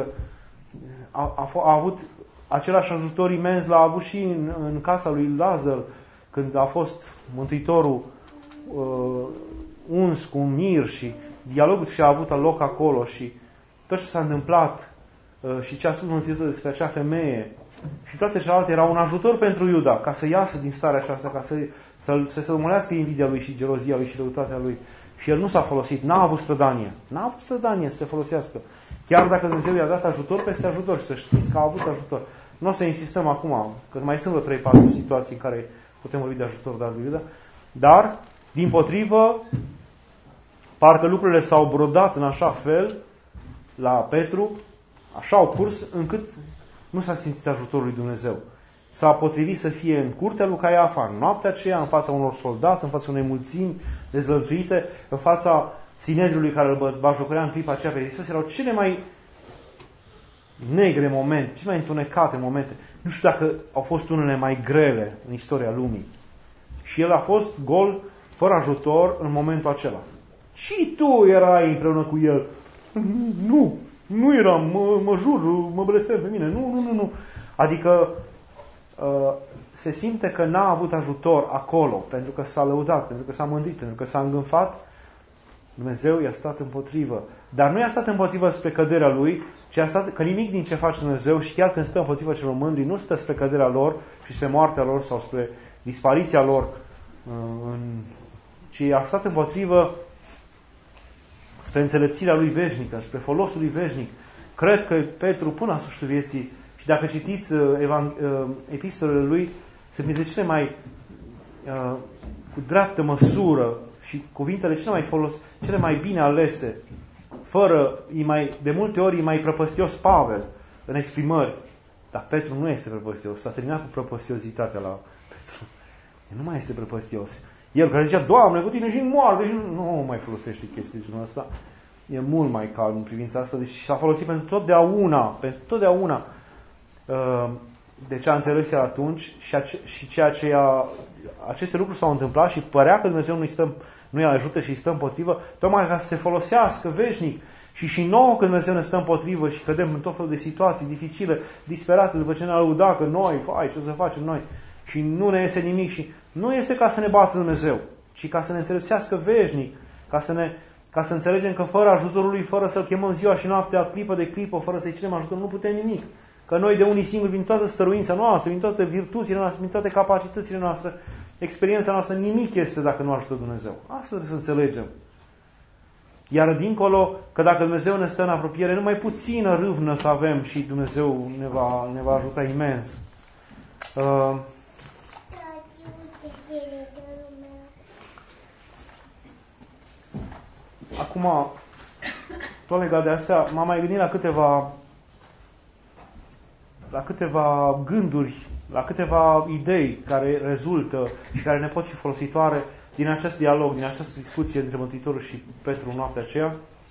a, a, a avut același ajutor imens, l-a avut și în, în casa lui Lazar, când a fost Mântuitorul uh, uns cu un mir și dialogul și a avut loc acolo și tot ce s-a întâmplat uh, și ce a spus Mântuitorul despre acea femeie și toate celelalte erau un ajutor pentru Iuda ca să iasă din starea aceasta, ca să, să, să se umolească invidia lui și gelozia lui și răutatea lui. Și el nu s-a folosit, n-a avut strădanie. N-a avut strădanie să se folosească. Chiar dacă Dumnezeu i-a dat ajutor peste ajutor și să știți că a avut ajutor. Nu o să insistăm acum, că mai sunt vreo trei patru situații în care putem vorbi de ajutor de lui Iuda. Dar, dimpotrivă, parcă lucrurile s-au brodat în așa fel la Petru, așa au curs, încât nu s-a simțit ajutorul lui Dumnezeu. S-a potrivit să fie în curtea lui Caiafa, în noaptea aceea, în fața unor soldați, în fața unei mulțimi dezlănțuite, în fața Sinedriului care îl bajocorea în clipa aceea pe Hristos. Erau cele mai negre momente, cele mai întunecate momente. Nu știu dacă au fost unele mai grele în istoria lumii. Și el a fost gol, fără ajutor, în momentul acela. Și tu erai împreună cu el. Nu, nu eram, mă, mă jur, mă blestem pe mine. Nu, nu, nu, nu. Adică uh, se simte că n-a avut ajutor acolo, pentru că s-a lăudat, pentru că s-a mândrit, pentru că s-a îngânfat. Dumnezeu i-a stat împotrivă. Dar nu i-a stat împotrivă spre căderea lui, ci a stat, că nimic din ce face Dumnezeu și chiar când stă împotrivă celor mândri, nu stă spre căderea lor și spre moartea lor sau spre dispariția lor, în, ci a stat împotrivă spre înțelepțirea lui veșnică, spre folosul lui veșnic. Cred că Petru, până la sfârșitul vieții, și dacă citiți uh, epistolele lui, sunt dintre cele mai uh, cu dreaptă măsură și cuvintele cele mai folos, cele mai bine alese, fără, mai, de multe ori, e mai prăpăstios Pavel în exprimări. Dar Petru nu este prăpăstios. S-a terminat cu prăpăstiozitatea la Petru. El nu mai este prăpăstios. El care zicea, Doamne, cu tine și în moarte, și nu, nu mai folosește chestii genul ăsta. E mult mai calm în privința asta. Deci s-a folosit pentru totdeauna. Pentru totdeauna. De ce a înțeles el atunci și, ace- și ceea ce a, aceste lucruri s-au întâmplat și părea că Dumnezeu nu-i, stă, nu-i ajută și îi stă împotrivă, tocmai ca să se folosească veșnic. Și și nouă când Dumnezeu ne stă împotrivă și cădem în tot felul de situații dificile, disperate, după ce ne-a lăudat că noi, vai, ce o să facem noi? Și nu ne iese nimic și nu este ca să ne bată Dumnezeu, ci ca să ne înțelesească veșnic, ca să, ne, ca să înțelegem că fără ajutorul Lui, fără să-L chemăm ziua și noaptea, clipă de clipă, fără să-i cerem ajutor, nu putem nimic. Că noi de unii singuri, din toată stăruința noastră, din toate virtuțile noastre, din toate capacitățile noastre, experiența noastră, nimic este dacă nu ajută Dumnezeu. Asta trebuie să înțelegem. Iar dincolo, că dacă Dumnezeu ne stă în apropiere, numai puțină râvnă să avem și Dumnezeu ne va, ne va ajuta imens. Uh, Acum, tot legat de astea, m-am mai gândit la câteva la câteva gânduri, la câteva idei care rezultă și care ne pot fi folositoare din acest dialog, din această discuție între Mântuitorul și Petru în noaptea aceea.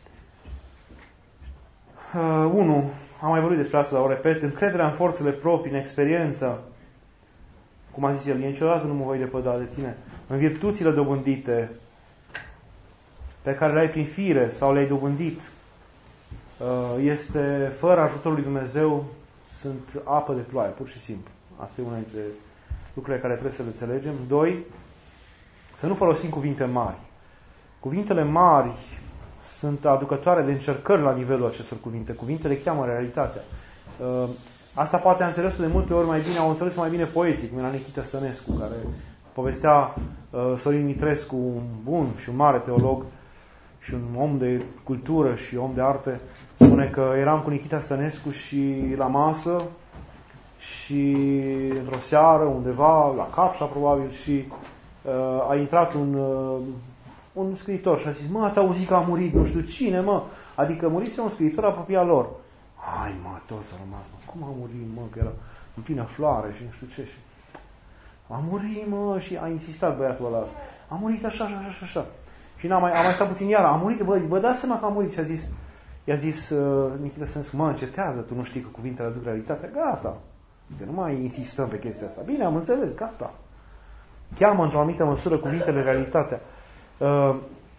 Uh, unu, am mai vorbit despre asta, dar o repet, încrederea în forțele proprii, în experiență, cum a zis el, niciodată nu mă voi lepăda de tine, în virtuțile dobândite, pe care le ai prin fire sau le-ai dobândit, uh, este, fără ajutorul lui Dumnezeu, sunt apă de ploaie, pur și simplu. Asta e una dintre lucrurile care trebuie să le înțelegem. Doi, să nu folosim cuvinte mari. Cuvintele mari sunt aducătoare de încercări la nivelul acestor cuvinte. Cuvintele cheamă realitatea. Asta poate a înțeles de multe ori mai bine, au înțeles mai bine poeții, cum era Nichita Stănescu, care povestea Sorin Mitrescu, un bun și un mare teolog și un om de cultură și om de arte. Spune că eram cu Nichita Stănescu și la masă și într-o seară undeva, la Capșa probabil, și uh, a intrat un, uh, un scriitor și a zis, mă, ați auzit că a murit nu știu cine, mă? Adică murise un scriitor apropiat lor. Hai, mă, toți au rămas, mă, cum a murit, mă, că era în plină floare și nu știu ce. Și a murit, mă, și a insistat băiatul ăla. A murit așa, așa, așa, așa. Și n-a mai, a mai stat puțin iar, a murit, vă, vă dați seama că a murit. Și a zis, i-a zis uh, Nichita Stănescu, mă, încetează, tu nu știi că cuvintele aduc realitatea, gata. Că nu mai insistăm pe chestia asta. Bine, am înțeles, gata. Cheamă într-o anumită măsură cuvintele realitatea. Uh,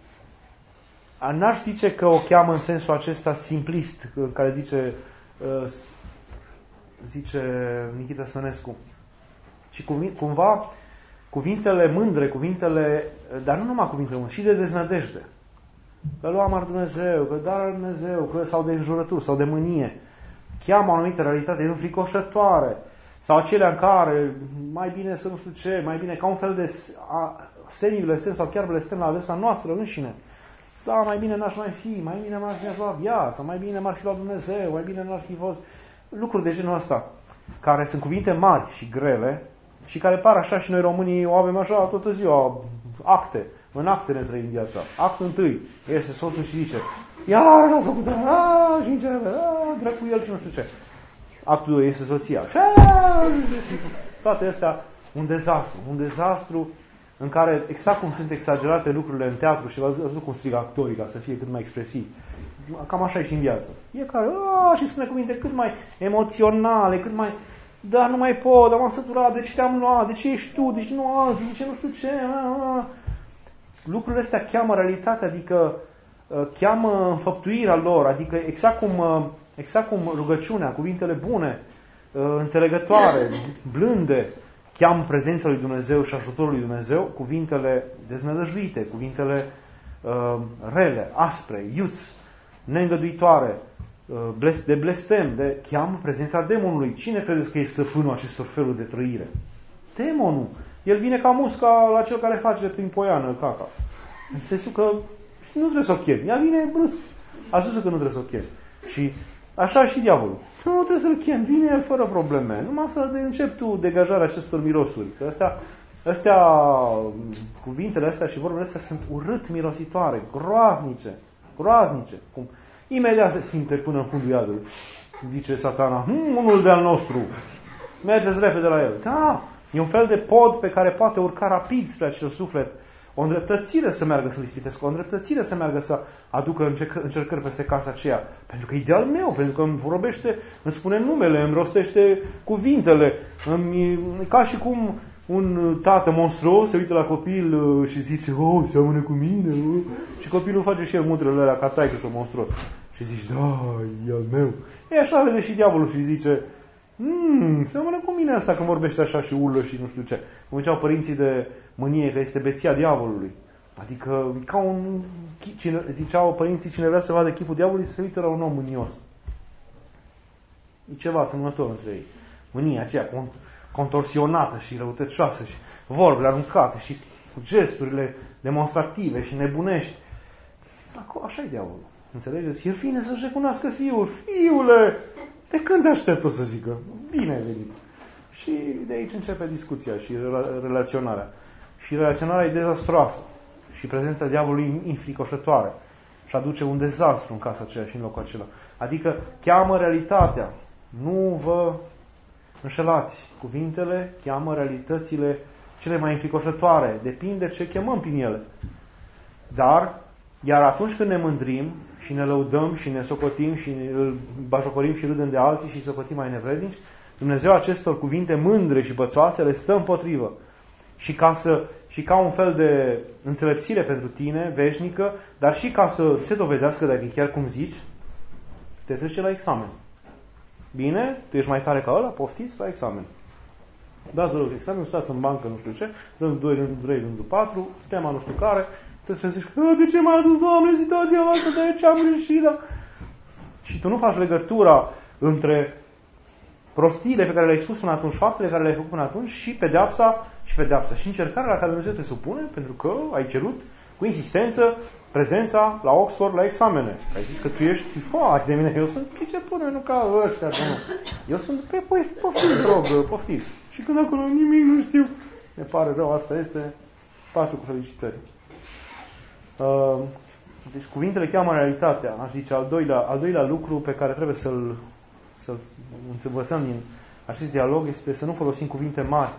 n-aș zice că o cheamă în sensul acesta simplist, care zice, uh, zice Nichita Stănescu, ci cumva cuvintele mândre, cuvintele, dar nu numai cuvintele mândre, și de deznădejde. Că luam ar Dumnezeu, că dar ar Dumnezeu, că, sau de înjurături, sau de mânie. Cheamă o anumită realitate înfricoșătoare. Sau acelea în care mai bine să nu știu ce, mai bine ca un fel de semii-blestem sau chiar blestem la adresa noastră înșine. Da, mai bine n-aș mai fi, mai bine m-ar fi luat viața, mai bine m-ar fi luat Dumnezeu, mai bine n-ar fi fost... Lucruri de genul ăsta, care sunt cuvinte mari și grele și care par așa și noi românii o avem așa toată ziua, acte. În acte ne trăim viața. Actul întâi, iese soțul și zice, iar n-a făcut, aaa, și începe, aaa, dracu el și nu știu ce. Actul doi, iese soția. Și toate astea, un dezastru. Un dezastru în care, exact cum sunt exagerate lucrurile în teatru și v-ați văzut cum strigă actorii ca să fie cât mai expresiv. Cam așa e și în viață. E care, aaa, și spune cuvinte cât mai emoționale, cât mai... Da, nu mai pot, dar m-am săturat, de ce te-am luat, de ce ești tu, de ce nu altul, de ce nu știu ce, aaa. Lucrurile astea cheamă realitatea, adică uh, cheamă înfăptuirea lor, adică exact cum, uh, exact cum rugăciunea, cuvintele bune, uh, înțelegătoare, blânde, cheamă prezența lui Dumnezeu și ajutorul lui Dumnezeu, cuvintele deznădăjduite, cuvintele uh, rele, aspre, iuți, neîngăduitoare, uh, de blestem, de cheamă prezența demonului. Cine credeți că e stăpânul acestor feluri de trăire? Demonul. El vine ca musca la cel care face prin poiană caca. În sensul că nu trebuie să o chem. Ea vine brusc. A zis că nu trebuie să o chem. Și așa și diavolul. Nu trebuie să-l chem. Vine el fără probleme. Numai să începi tu degajarea acestor mirosuri. Că astea, astea, cuvintele astea și vorbele astea sunt urât mirositoare, groaznice. Groaznice. Cum imediat se simte până în fundul iadului. Zice Satana, hm, unul de-al nostru, mergeți repede la el. Da, e un fel de pod pe care poate urca rapid spre acel suflet. O îndreptățire să meargă să-l ispitesc, o îndreptățire să meargă să aducă încercări peste casa aceea. Pentru că e de-al meu, pentru că îmi vorbește, îmi spune numele, îmi rostește cuvintele. Îmi, ca și cum un tată monstruos se uită la copil și zice, oh, seamănă cu mine. Oh. Și copilul face și el mutrele alea ca taică-s-o monstruos. Și zici, da, e al meu. E așa vede și diavolul și zice, Hmm, seamănă cu mine asta când vorbește așa și urlă și nu știu ce. Cum ziceau părinții de mânie că este beția diavolului. Adică ca un, cine, ziceau părinții, cine vrea să vadă chipul diavolului să se uită la un om mânios. E ceva asemănător între ei. Mânia aceea contorsionată și răutăcioasă și vorbele aruncate și gesturile demonstrative și nebunești. Acolo, așa e diavolul. Înțelegeți? El vine să-și recunoască fiul. Fiule! De când te aștept o să zică? Bine ai venit. Și de aici începe discuția și relaționarea. Și relaționarea e dezastroasă. Și prezența diavolului e înfricoșătoare. Și aduce un dezastru în casa aceea și în locul acela. Adică cheamă realitatea. Nu vă înșelați. Cuvintele cheamă realitățile cele mai înfricoșătoare. Depinde ce chemăm prin ele. Dar, iar atunci când ne mândrim și ne lăudăm și ne socotim și îl bajocorim și râdem de alții și socotim mai nevrednici, Dumnezeu acestor cuvinte mândre și bățoase le stă împotrivă. Și ca, să, și ca un fel de înțelepțire pentru tine, veșnică, dar și ca să se dovedească dacă e chiar cum zici, te trece la examen. Bine? Tu ești mai tare ca ăla? Poftiți la examen. Dați vă examen, stați în bancă, nu știu ce, rândul doi, rândul trei, rândul patru, tema nu știu care, te trezești că, de ce m-ai adus, Doamne, situația noastră, de ce am greșit? Da? Și tu nu faci legătura între prostiile pe care le-ai spus până atunci, faptele care le-ai făcut până atunci și pedeapsa, și pedeapsa, și încercarea la care Dumnezeu te supune, pentru că ai cerut cu insistență prezența la Oxford la examene. Ai zis că tu ești foarte de mine, eu sunt priceput, nu ca ăștia. Eu sunt, pe, păi, poftiți, rog, poftiți. Și când acolo nimic nu știu, ne pare rău, asta este, patru cu felicitări. Uh, deci cuvintele cheamă realitatea, aș zice, al doilea, al doilea lucru pe care trebuie să-l, să-l învățăm din acest dialog este să nu folosim cuvinte mari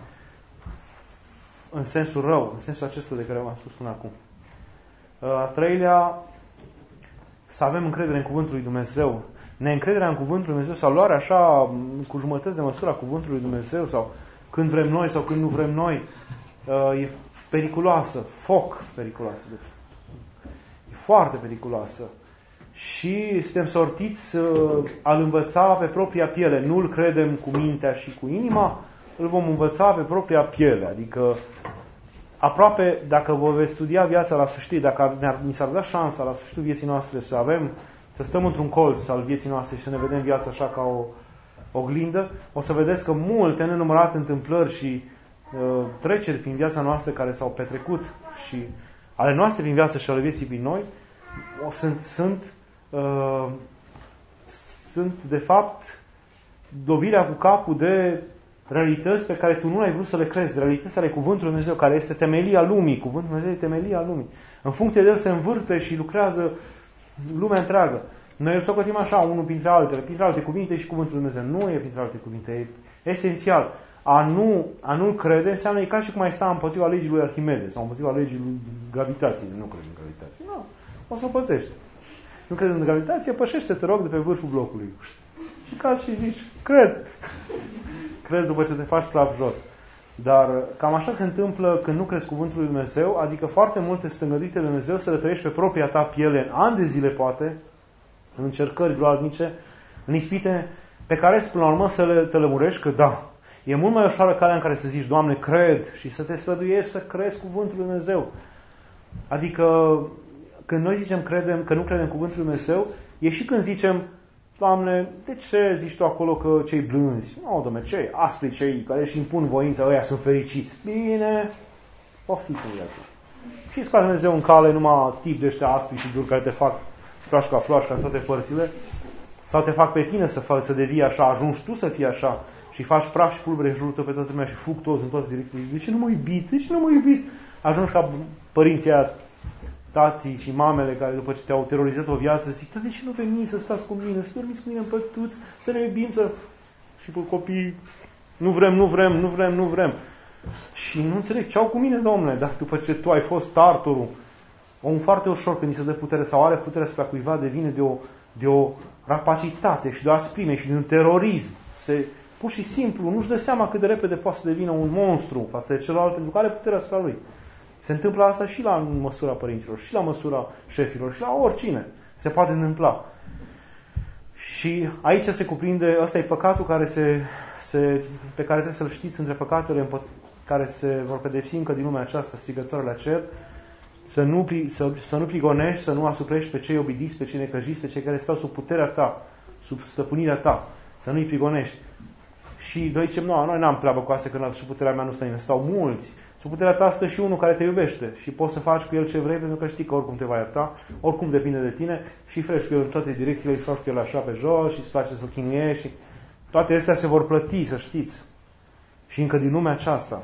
în sensul rău, în sensul acesta de care v-am spus până acum. Uh, al treilea, să avem încredere în cuvântul lui Dumnezeu. Neîncrederea în cuvântul lui Dumnezeu sau luarea așa cu jumătăți de măsură a cuvântului lui Dumnezeu sau când vrem noi sau când nu vrem noi, uh, e periculoasă, foc periculoasă de fapt. E foarte periculoasă. Și suntem sortiți uh, a-L învăța pe propria piele. Nu-L credem cu mintea și cu inima, îl vom învăța pe propria piele. Adică, aproape, dacă vă veți studia viața la sfârșit, dacă ne-ar, mi s-ar da șansa la sfârșitul vieții noastre să avem, să stăm într-un colț al vieții noastre și să ne vedem viața așa ca o oglindă, o să vedeți că multe nenumărate întâmplări și uh, treceri prin viața noastră care s-au petrecut și ale noastre prin viață și ale vieții prin noi, o, sunt, sunt, uh, sunt, de fapt, dovirea cu capul de realități pe care tu nu ai vrut să le crezi, de realități ale Cuvântului Dumnezeu, care este temelia lumii. Cuvântul Dumnezeu e temelia lumii. În funcție de el se învârte și lucrează lumea întreagă. Noi îl socotim așa, unul printre altele, printre alte cuvinte și Cuvântul Dumnezeu. Nu e printre alte cuvinte, e esențial. A, nu, a nu-l crede înseamnă e ca și cum ai sta împotriva legii lui Arhimede sau împotriva legii lui gravitației. Nu crezi în gravitație. Nu, o să o pățești. Nu crezi în gravitație, pășește, te rog, de pe vârful blocului. Și cazi și zici, cred. Crezi după ce te faci praf jos. Dar cam așa se întâmplă când nu crezi cuvântul lui Dumnezeu, adică foarte multe stângăduite de Dumnezeu să le trăiești pe propria ta piele în ani de zile, poate, în încercări groaznice, în ispite pe care până la urmă să le tălămurești că da, e mult mai ușoară calea în care să zici, Doamne, cred, și să te străduiești să crezi cuvântul lui Dumnezeu. Adică când noi zicem credem, că nu credem cuvântul lui Dumnezeu, e și când zicem, Doamne, de ce zici tu acolo că cei blânzi? Nu, Doamne, cei aspri, cei care își impun voința, ăia sunt fericiți. Bine, poftiți în viață. Și scoate Dumnezeu în cale numai tip de ăștia aspri și duri care te fac floașca, floașca în toate părțile, sau te fac pe tine să, faci, să devii așa, ajungi tu să fii așa și faci praf și pulbere în jurul tău pe toată lumea și fug toți în toate direcțiile. De ce nu mă iubiți? De ce nu mă iubiți? Ajungi ca părinții aia tații și mamele care după ce te-au terorizat o viață zic, de ce nu veniți să stați cu mine, să dormiți cu mine în pătuți, să ne iubim, să... Și pe copii, nu vrem, nu vrem, nu vrem, nu vrem. Și nu înțeleg ce au cu mine, Domnule, dar după ce tu ai fost tartorul, om foarte ușor când îi se dă putere sau are putere spre cuiva devine de o, de o rapacitate și de o asprime și de un terorism. Se, pur și simplu nu-și dă seama cât de repede poate să devină un monstru față de celălalt pentru că are puterea asupra lui. Se întâmplă asta și la măsura părinților, și la măsura șefilor, și la oricine. Se poate întâmpla. Și aici se cuprinde, ăsta e păcatul care se, se, pe care trebuie să-l știți între păcatele care se vor pedepsi încă din lumea aceasta, strigătoare la cer, să nu, să, să nu prigonești, să nu asuprești pe cei obidiți, pe cei necăjiți, pe cei care stau sub puterea ta, sub stăpânirea ta, să nu-i prigonești. Și noi zicem, nu, noi n-am treabă cu asta, că sub puterea mea nu stă nimeni, stau mulți. Sub puterea ta stă și unul care te iubește și poți să faci cu el ce vrei, pentru că știi că oricum te va ierta, oricum depinde de tine și frești cu el în toate direcțiile, și faci cu el așa pe jos și îți place să-l chinuiești. Și toate astea se vor plăti, să știți. Și încă din lumea aceasta.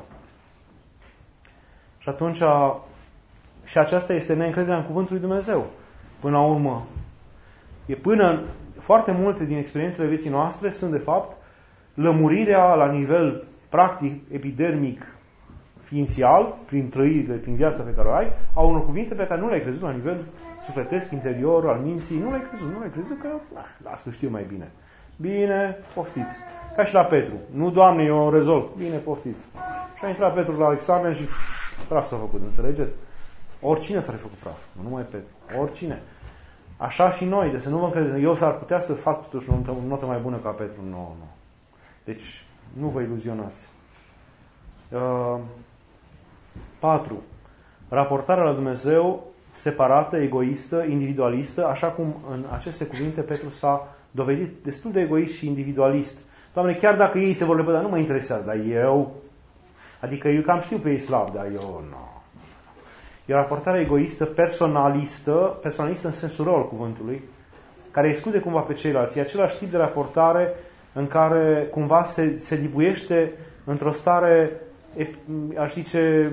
Și atunci, și aceasta este neîncrederea în cuvântul lui Dumnezeu. Până la urmă, e până, foarte multe din experiențele vieții noastre sunt de fapt lămurirea la nivel practic, epidermic, ființial, prin trăirile, prin viața pe care o ai, a unor cuvinte pe care nu le-ai crezut la nivel sufletesc, interior, al minții, nu le-ai crezut, nu le-ai crezut că, ah, las că știu mai bine. Bine, poftiți. Ca și la Petru. Nu, Doamne, eu o rezolv. Bine, poftiți. Și a intrat Petru la examen și praf s-a făcut, înțelegeți? Oricine s-ar fi făcut praf, nu numai Petru. Oricine. Așa și noi, de să nu vă încredeți. Eu s-ar putea să fac totuși o notă mai bună ca Petru. Nu, nu. Deci, nu vă iluzionați. Uh, patru. Raportarea la Dumnezeu separată, egoistă, individualistă, așa cum în aceste cuvinte Petru s-a dovedit destul de egoist și individualist. Doamne, chiar dacă ei se vor lepăda, nu mă interesează, dar eu, adică eu cam știu pe ei slab, dar eu nu. E o raportare egoistă, personalistă, personalistă în sensul rău al cuvântului, care exclude cumva pe ceilalți. E același tip de raportare în care cumva se, se dibuiește într-o stare, aș zice,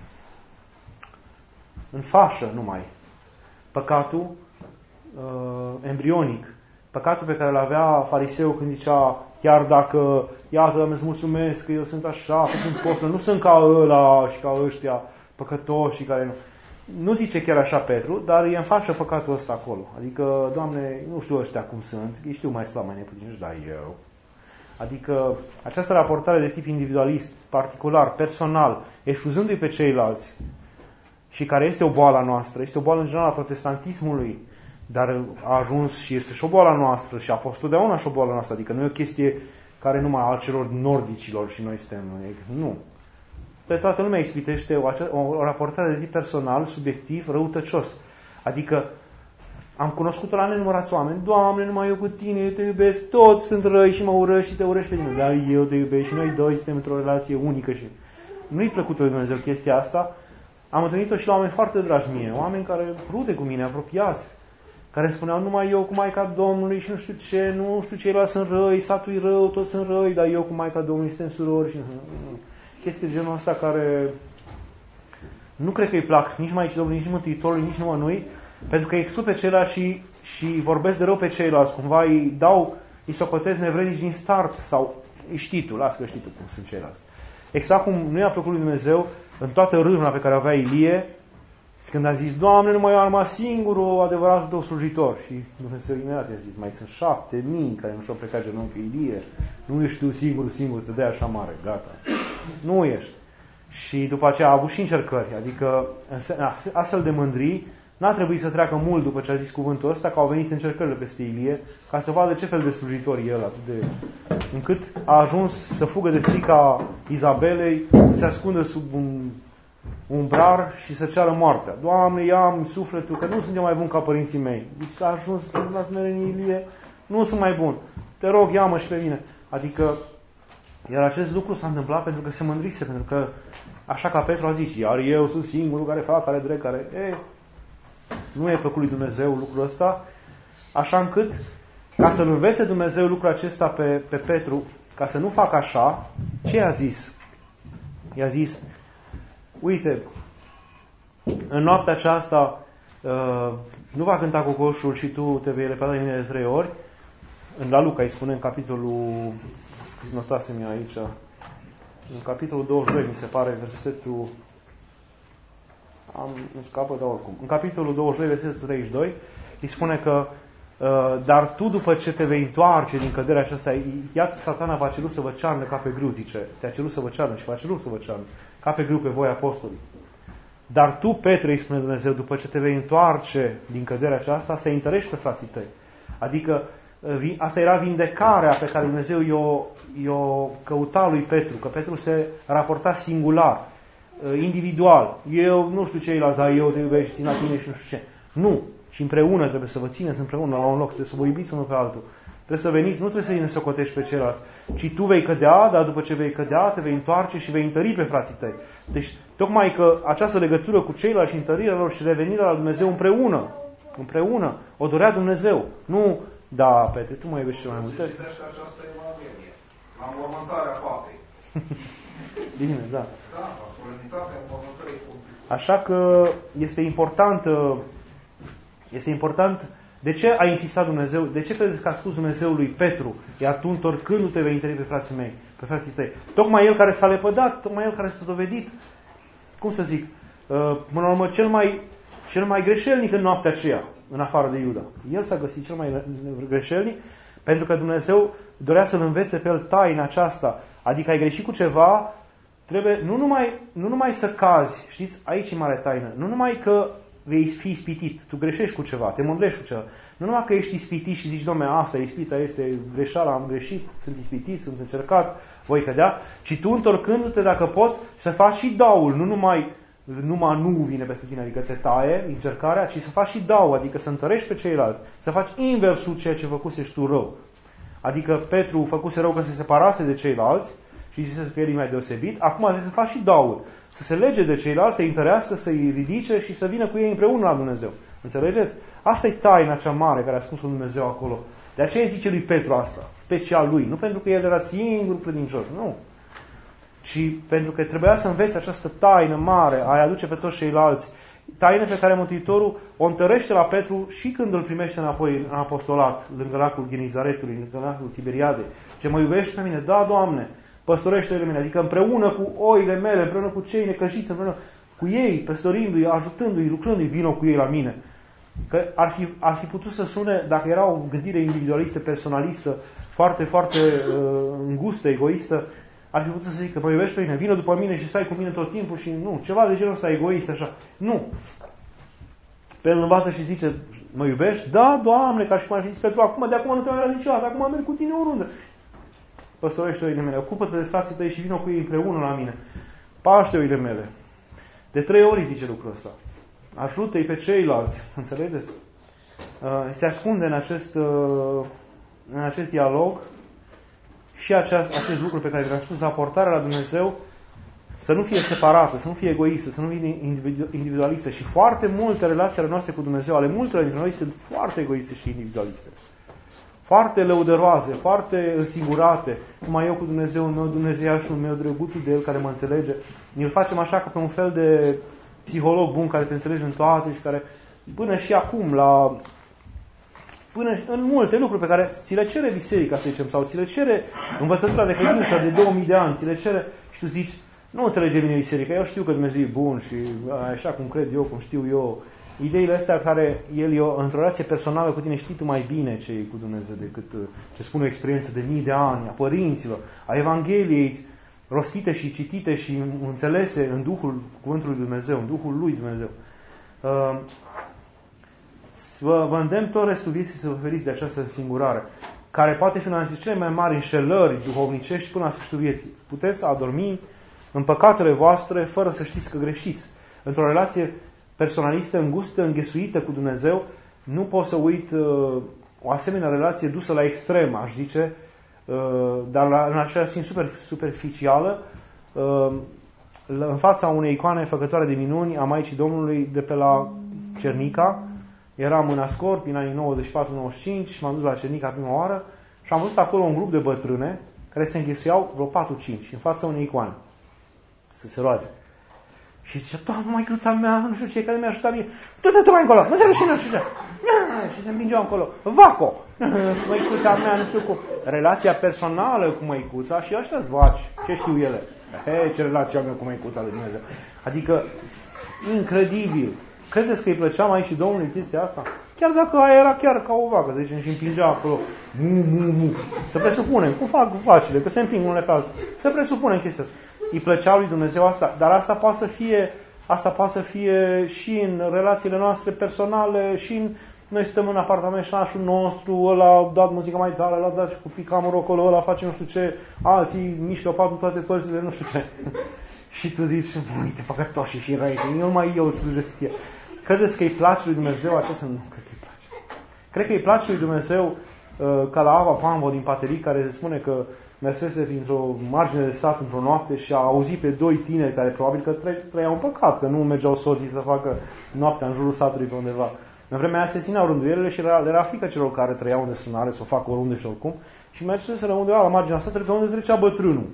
în fașă numai. Păcatul uh, embrionic. Păcatul pe care îl avea fariseu când zicea, chiar dacă, iată, Doamne, îți mulțumesc că eu sunt așa, că sunt postul, nu sunt ca ăla și ca ăștia păcătoși și care nu. Nu zice chiar așa Petru, dar e în fașă păcatul ăsta acolo. Adică, Doamne, nu știu ăștia cum sunt, ei știu mai slab, mai neputin, dar eu. Adică această raportare de tip individualist, particular, personal, excluzându-i pe ceilalți, și care este o boală a noastră, este o boală în general a protestantismului, dar a ajuns și este și o boală a noastră și a fost totdeauna și o boală a noastră, adică nu e o chestie care numai al celor nordicilor și noi suntem, nu. Pe toată lumea ispitește o, o raportare de tip personal, subiectiv, răutăcios. Adică am cunoscut-o la nenumărați oameni, Doamne, numai eu cu tine, eu te iubesc, toți sunt răi și mă urăști și te urăști pe tine, dar eu te iubesc și noi doi suntem într-o relație unică și nu-i plăcută de Dumnezeu chestia asta. Am întâlnit-o și la oameni foarte dragi mie, oameni care rude cu mine, apropiați, care spuneau numai eu cu Maica Domnului și nu știu ce, nu știu ceilalți sunt răi, satul e rău, toți sunt răi, dar eu cu Maica Domnului suntem surori și chestii de genul ăsta care nu cred că îi plac nici Maicii Domnului, nici Mântuitorului, nici nimănui, pentru că îi exclud pe ceilalți și, și vorbesc de rău pe ceilalți, cumva îi dau, îi socotez nevrednici din start sau îi știi tu, las că știi tu cum sunt ceilalți. Exact cum nu i-a plăcut lui Dumnezeu în toată râvna pe care avea Ilie, când a zis, Doamne, numai eu am rămas singurul adevăratul tău slujitor. Și Dumnezeu imediat i-a zis, mai sunt șapte mii care nu și-au plecat genunchiul Ilie. Nu ești tu singur, singur, te dai așa mare, gata. Nu ești. Și după aceea a avut și încercări. Adică astfel de mândrii n-a trebuit să treacă mult după ce a zis cuvântul ăsta, că au venit încercările peste Ilie, ca să vadă ce fel de slujitor e el, atât de... încât a ajuns să fugă de frica Izabelei, să se ascundă sub un umbrar și să ceară moartea. Doamne, ia-mi sufletul, că nu sunt eu mai bun ca părinții mei. Deci a ajuns la smerenie Ilie, nu sunt mai bun. Te rog, ia-mă și pe mine. Adică, iar acest lucru s-a întâmplat pentru că se mândrise, pentru că, așa ca Petru a zis, iar eu sunt singurul care fac, care drept, care... E, nu e plăcut lui Dumnezeu lucrul ăsta, așa încât, ca să-l învețe Dumnezeu lucrul acesta pe, pe Petru, ca să nu facă așa, ce i-a zis? I-a zis, uite, în noaptea aceasta uh, nu va cânta cocoșul și tu te vei lepăda de mine de trei ori. La Luca îi spune în capitolul, scris notasem eu aici, în capitolul douăzeci și doi, mi se pare, versetul, am, îmi scapă, dar oricum, în capitolul douăzeci și doi, versetul treizeci și doi, îi spune că uh, dar tu după ce te vei întoarce din căderea aceasta, iată Satana va cerut să vă cearnă ca pe grâu, zice, te-a cerut să vă cearnă și va cerut să vă cearnă, ca pe grâu pe voi apostolii. Dar tu, Petre, îi spune Dumnezeu, după ce te vei întoarce din căderea aceasta, să întărești pe frații tăi. Adică asta era vindecarea pe care Dumnezeu i-o, i-o căuta lui Petru, că Petru se raporta singular, individual. Eu nu știu ceilalți, dar eu te iubesc, țin la tine și nu știu ce. Nu. Și împreună trebuie să vă țineți împreună la un loc, trebuie să vă iubiți unul pe altul. Trebuie să veniți, nu trebuie să îi socotești pe ceilalți, ci tu vei cădea, dar după ce vei cădea, te vei întoarce și vei întări pe frații tăi. Deci, tocmai că această legătură cu ceilalți și întărirea lor și revenirea la Dumnezeu împreună, împreună, o dorea Dumnezeu. Nu, da, Petre, tu mă iubești cel mai mult. Citește această Evanghelie, la mormântarea papei. Bine, da. Da, la solemnitatea mormântării. Așa că este important, este important. De ce a insistat Dumnezeu? De ce credeți că a spus Dumnezeu lui Petru? Iar tu, întorcându-te, vei întări pe frații mei, pe frații tăi. Tocmai el care s-a lepădat, tocmai el care s-a dovedit, cum să zic, până la urmă, cel mai, cel mai greșelnic în noaptea aceea, în afară de Iuda. El s-a găsit cel mai greșelnic, pentru că Dumnezeu dorea să-l învețe pe el taina aceasta. Adică ai greșit cu ceva, trebuie nu numai, nu numai să cazi, știți, aici e mare taină, nu numai că vei fi ispitit, tu greșești cu ceva, te mândrești cu ceva. Nu numai că ești ispitit și zici, Doamne, asta, ispita este greșeala, am greșit, sunt ispitit, sunt încercat, voi cădea, ci tu, întorcându-te, dacă poți, să faci și daul, nu numai, numai nu vine peste tine, adică te taie încercarea, ci să faci și daul, adică să întărești pe ceilalți, să faci inversul ceea ce făcusești tu rău. Adică Petru făcuse rău că se separase de ceilalți și zise că el e mai deosebit, acum trebuie să faci și daul, să se lege de ceilalți, să-i întărească, să-i ridice și să vină cu ei împreună la Dumnezeu. Înțelegeți? Asta e taina cea mare care a spus-o Dumnezeu acolo. De aceea zice lui Petru asta, special lui. Nu pentru că el era singur credincios, nu. Ci pentru că trebuia să înveți această taină mare, a aduce pe toți ceilalți. Taină pe care Mântuitorul o întărește la Petru și când îl primește înapoi în apostolat, lângă lacul Genizaretului, lângă lacul Tiberiade. Ce mă iubești pe mine? Da, Doamne, păstorește-le mine. Adică împreună cu oile mele, împreună cu cei necăjiți, împreună cu ei, păstorindu-i, ajutându-i, lucrându-i, vină cu ei la mine. Că ar fi, ar fi putut să sune, dacă era o gândire individualistă, personalistă, foarte, foarte uh, îngustă, egoistă, ar fi putut să zică, mă iubești pe mine, vină după mine și stai cu mine tot timpul și nu, ceva de genul ăsta egoist, așa. Nu. Pe el învață și zice, mă iubești? Da, Doamne, ca și cum ar fi zis Petru, acum, de acum nu te mai vrea niciodată, acum merg cu tine oriunde. Păstorește oile mele, ocupă-te de frații tăi și vină cu ei împreună la mine. Paște oile mele. De trei ori zice lucrul ăsta. Ajută-i pe ceilalți. Înțelegeți? Se ascunde în acest, în acest dialog și acest, acest lucru pe care v-am spus, raportarea la Dumnezeu să nu fie separată, să nu fie egoistă, să nu fie individualistă. Și foarte multe relațiile noastre cu Dumnezeu, ale multor dintre noi, sunt foarte egoiste și individualiste. Foarte lăudăroase, foarte însingurate. Numai eu cu Dumnezeul meu, Dumnezeiașul meu, drăguțul de El care mă înțelege. Ne-l facem așa ca pe un fel de psiholog bun care te înțelege în toate și care până și acum la până în multe lucruri pe care ți le cere biserica, să zicem, sau ți le cere învățătura de credință de două mii de ani, ți le cere și tu zici, nu înțelege bine biserica, eu știu că Dumnezeu e bun și așa cum cred eu, cum știu eu. Ideile astea care el e o, într-o relație personală cu tine, știi tu mai bine ce e cu Dumnezeu decât ce spune o experiență de mii de ani, a părinților, a Evangheliei rostite și citite și înțelese în Duhul Cuvântului Dumnezeu, în Duhul lui Dumnezeu. Uh, vă, vă îndemn tot restul vieții să vă feriți de această însingurare, care poate fi una dintre cele mai mari înșelări duhovnicești până la sfârșitul vieții. Puteți adormi în păcatele voastre fără să știți că greșiți. Într-o relație personalistă, îngustă, înghesuită cu Dumnezeu, nu pot să uit uh, o asemenea relație dusă la extrem, aș zice, uh, dar la, în același timp super, superficială, uh, în fața unei icoane făcătoare de minuni a Maicii Domnului de pe la Cernica. Eram în Ascor, în anii nouăzeci și patru nouăzeci și cinci, și m-am dus la Cernica prima oară și am văzut acolo un grup de bătrâne care se înghesuiau vreo patru cinci în fața unei icoane să se roage. Și zicea, Doamne, măicuța mea, nu știu ce, care mi-a ajutat mie. Du-te tu mai încolo, nu se rușine, nu știu ce. Și se împingeau încolo. Vaco! Măicuța mea, nu știu cum. Relația personală cu măicuța și ăștia-s vaci. Ce știu ele? He, ce relație am eu cu măicuța lui Dumnezeu. Adică, incredibil. Credeți că îi plăcea mai și Domnului chestia asta? Chiar dacă aia era chiar ca o vacă, să zicem, și împingea acolo. Mu, mu, mu. Să presupunem, cum fac vacile, că se împing unele pe altul. Să presupunem chestia asta. Îi plăcea lui Dumnezeu asta, dar asta poate să fie, asta poate să fie și în relațiile noastre personale, și în, noi stăm în apartament și nașul nostru, ăla a dat muzica mai tare, ăla a dat și cu picamurul acolo, ăla face nu știu ce, alții mișcă patul în toate părțile, nu știu ce. Și tu zici, uite, păcătoși și răi, eu mai eu slujesc ție. Credeți că îi place lui Dumnezeu acesta? Nu, cred că îi place. Cred că îi place lui Dumnezeu ca la Ava Pambo din Paterii, care se spune că mersese printr-o margine de sat într-o noapte și a auzit pe doi tineri care probabil că trăiau în păcat, că nu mergeau soții să facă noaptea în jurul satului pe undeva. În vremea aia se țineau rânduielile și era, era frică celor care trăiau în desfrânare să o facă oriunde și oricum. Și mergeseră undeva la marginea satului pe unde trecea bătrânul.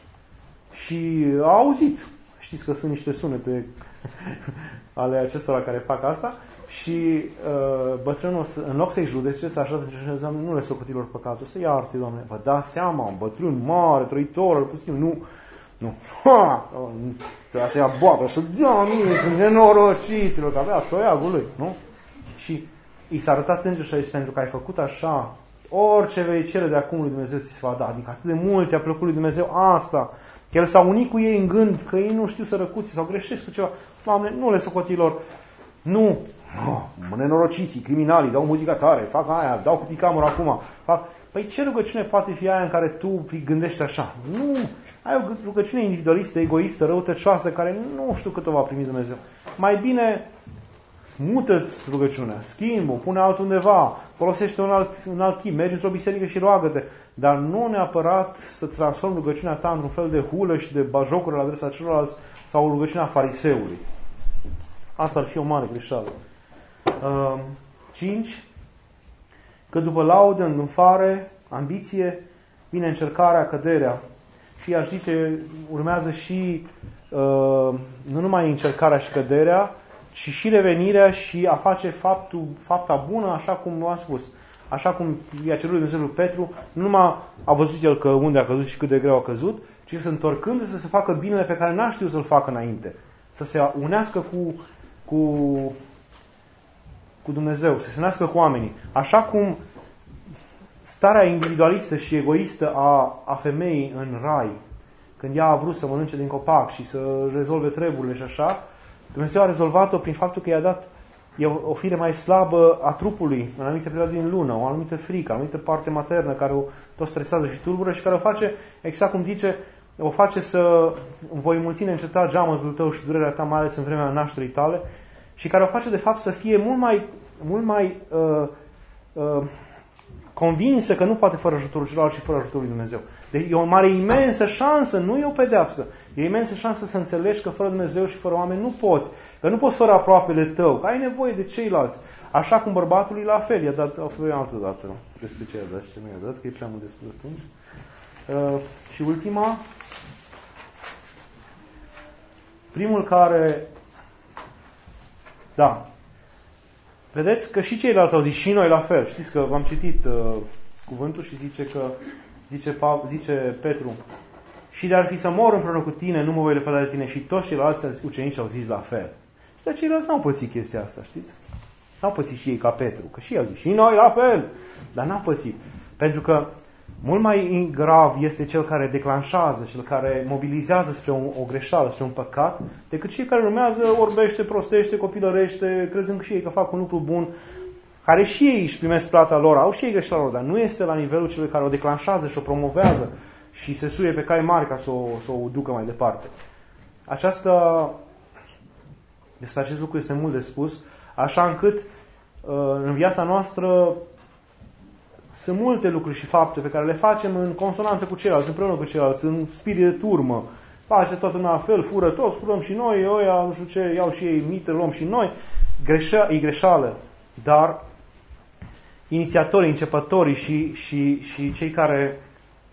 Și a auzit. Știți că sunt niște sunete ale acestora care fac asta. Și uh, bătrânul, în loc să-i judece, să așa zice, nu le socotilor păcatul, să iarte, Doamne, vă dați seama, un bătrân mare, trăitor, pustiu, nu, nu, ha, trebuie să ia boată, să dea mie, sunt nenorociților, că avea toiagul lui, nu? Și i s-a arătat înger și a zis, pentru că ai făcut așa, orice vei cere de acum lui Dumnezeu ți se va da, adică atât de mult a plăcut lui Dumnezeu asta, că El s-a unit cu ei în gând, că ei nu știu să răcuți sau greșesc cu ceva, Doamne, nu le socotilor, nu, oh, nenorociții, criminalii, dau muzica tare, fac aia, dau cu picamur acum, fac... Păi ce rugăciune poate fi aia în care tu gândești așa? Nu, ai o rugăciune individualistă, egoistă, răutăcioasă, care nu știu cât o va primi Dumnezeu. Mai bine mută-ți rugăciunea, schimbă, pune altundeva, folosește un alt, un alt chip, mergi într-o biserică și roagă-te, dar nu neapărat să transformi rugăciunea ta într-un fel de hulă și de bajocură la adresa celorlalți sau rugăciunea fariseului. Asta ar fi o mare greșeală. Uh, cinci. Că după laudă, îngânfare, ambiție, vine încercarea, căderea. Și aș zice, urmează și uh, nu numai încercarea și căderea, ci și revenirea și a face faptul, fapta bună, așa cum v-am spus. Așa cum i-a cerut Dumnezeu lui Petru, nu numai a văzut el că unde a căzut și cât de greu a căzut, ci să întorcându-se să se facă binele pe care n-a știut să-l facă înainte. Să se unească cu Cu, cu Dumnezeu, să se unească cu oamenii. Așa cum starea individualistă și egoistă a, a femeii în rai, când ea a vrut să mănânce din copac și să rezolve treburile și așa, Dumnezeu a rezolvat-o prin faptul că i-a dat e o, o fire mai slabă a trupului, în anumite perioade din lună, o anumită frică, o anumită parte maternă care o tot stresează și tulbură și care o face, exact cum zice, o face să voi mulți înceta geamătul tău și durerea ta, mai ales în vremea nașterii tale, și care o face de fapt să fie mult mai, mult mai uh, uh, convinsă că nu poate fără ajutorul celălalt și fără ajutorul lui Dumnezeu. Deci e o mare imensă șansă, nu e o pedeapsă. E o imensă șansă să înțelegi că fără Dumnezeu și fără oameni nu poți. Că nu poți fără aproapele tău, că ai nevoie de ceilalți. Așa cum bărbatului la fel, i-a dat, o să vă altă dată despre ce i-a dat și ce nu i-a dat, că e prea mult de spus atunci. Uh, și ultima, primul care, da, vedeți că și ceilalți au zis, și noi la fel. Știți că v-am citit uh, cuvântul și zice că, zice, zice Petru, și de-ar fi să mor împreună cu tine, nu mă voi lepăda de tine. Și toți ceilalți ucenici au zis la fel. Și de ceilalți n-au pățit chestia asta, știți? N-au pățit și ei ca Petru, că și ei au zis, și noi la fel. Dar n-au pățit. Pentru că mult mai grav este cel care declanșează, cel care mobilizează spre o, o greșeală, spre un păcat, decât cei care urmează, orbește, prostește, copilărește, crezând și ei că fac un lucru bun, care și ei își primesc plata lor, au și ei greșeala lor, dar nu este la nivelul celui care o declanșează și o promovează și se suie pe cai mari ca să o, să o ducă mai departe. Aceasta, despre acest lucru este mult de spus, așa încât în viața noastră sunt multe lucruri și fapte pe care le facem în consonanță cu ceilalți, împreună cu ceilalți, în spirit de turmă. Face toată lumea la fel, fură toți, furăm și noi, ăia, nu știu ce, iau și ei mită, luăm și noi. Greșea, e greșeală, dar inițiatorii, începătorii și, și, și cei care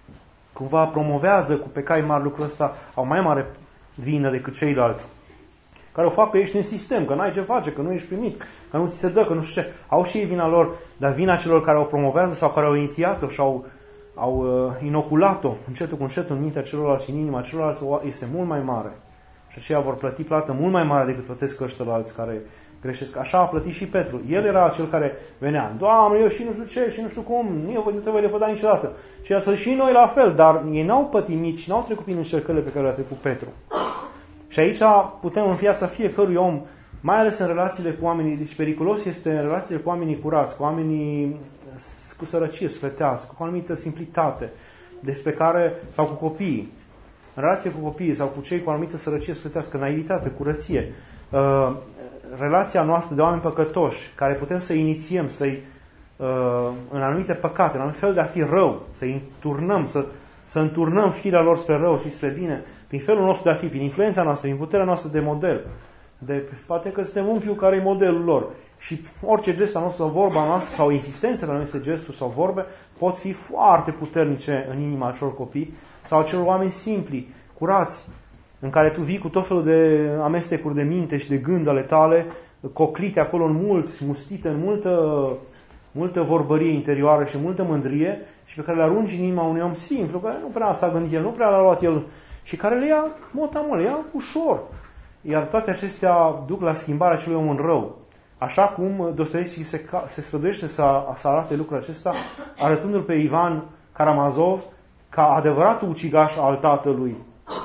cumva promovează cu pe cai mari lucrul ăsta au mai mare vină decât ceilalți. care o fac că ești în sistem, că n-ai ce face, că nu ești primit, că nu ți se dă, că nu știu ce. Au și ei vina lor, dar vina celor care o promovează sau care au inițiat-o și au, au uh, inoculat-o încetul cu încetul în mintea celorlalți și în inima celorlalți este mult mai mare. Și aceia vor plăti plată mult mai mare decât plătesc ăștialalți care greșesc. Așa a plătit și Petru. El era cel care venea, Doamne, eu și nu știu ce, și nu știu cum, eu nu te voi lepăda niciodată. Și a spus și noi la fel, dar ei n-au pătimit și n-au trecut prin încercările pe care le-a trecut Petru. Și aici putem în viața fiecărui om, mai ales în relațiile cu oamenii, deci periculos este în relațiile cu oamenii curați, cu oamenii cu sărăcie sufletească, cu o anumită simplitate, despre care, sau cu copiii, în relație cu copiii sau cu cei cu o anumită sărăcie sufletească, naivitate, curăție, uh, relația noastră de oameni păcătoși, care putem să inițiem, să-i uh, în anumite păcate, în anumit fel de a fi rău, să-i înturnăm, să, să înturnăm firea lor spre rău și spre bine, prin felul nostru de a fi, prin influența noastră, prin puterea noastră de model. De, poate că suntem un fiu care e modelul lor. Și orice gest al nostru sau vorba noastră sau insistențele noastre gesturi sau vorbe pot fi foarte puternice în inima acelor copii sau acelor oameni simpli, curați, în care tu vii cu tot felul de amestecuri de minte și de gând ale tale, coclite acolo în mult, mustite în multă, multă vorbărie interioară și multă mândrie și pe care le arunci în inima unui om simplu, care nu prea s-a gândit el, nu prea l-a luat el și care le ia motamol, le ia ușor. Iar toate acestea duc la schimbarea acelui om în rău. Așa cum Dostoievski se, se străduiește să, să arate lucrul acesta, arătându-l pe Ivan Karamazov ca adevăratul ucigaș al tatălui.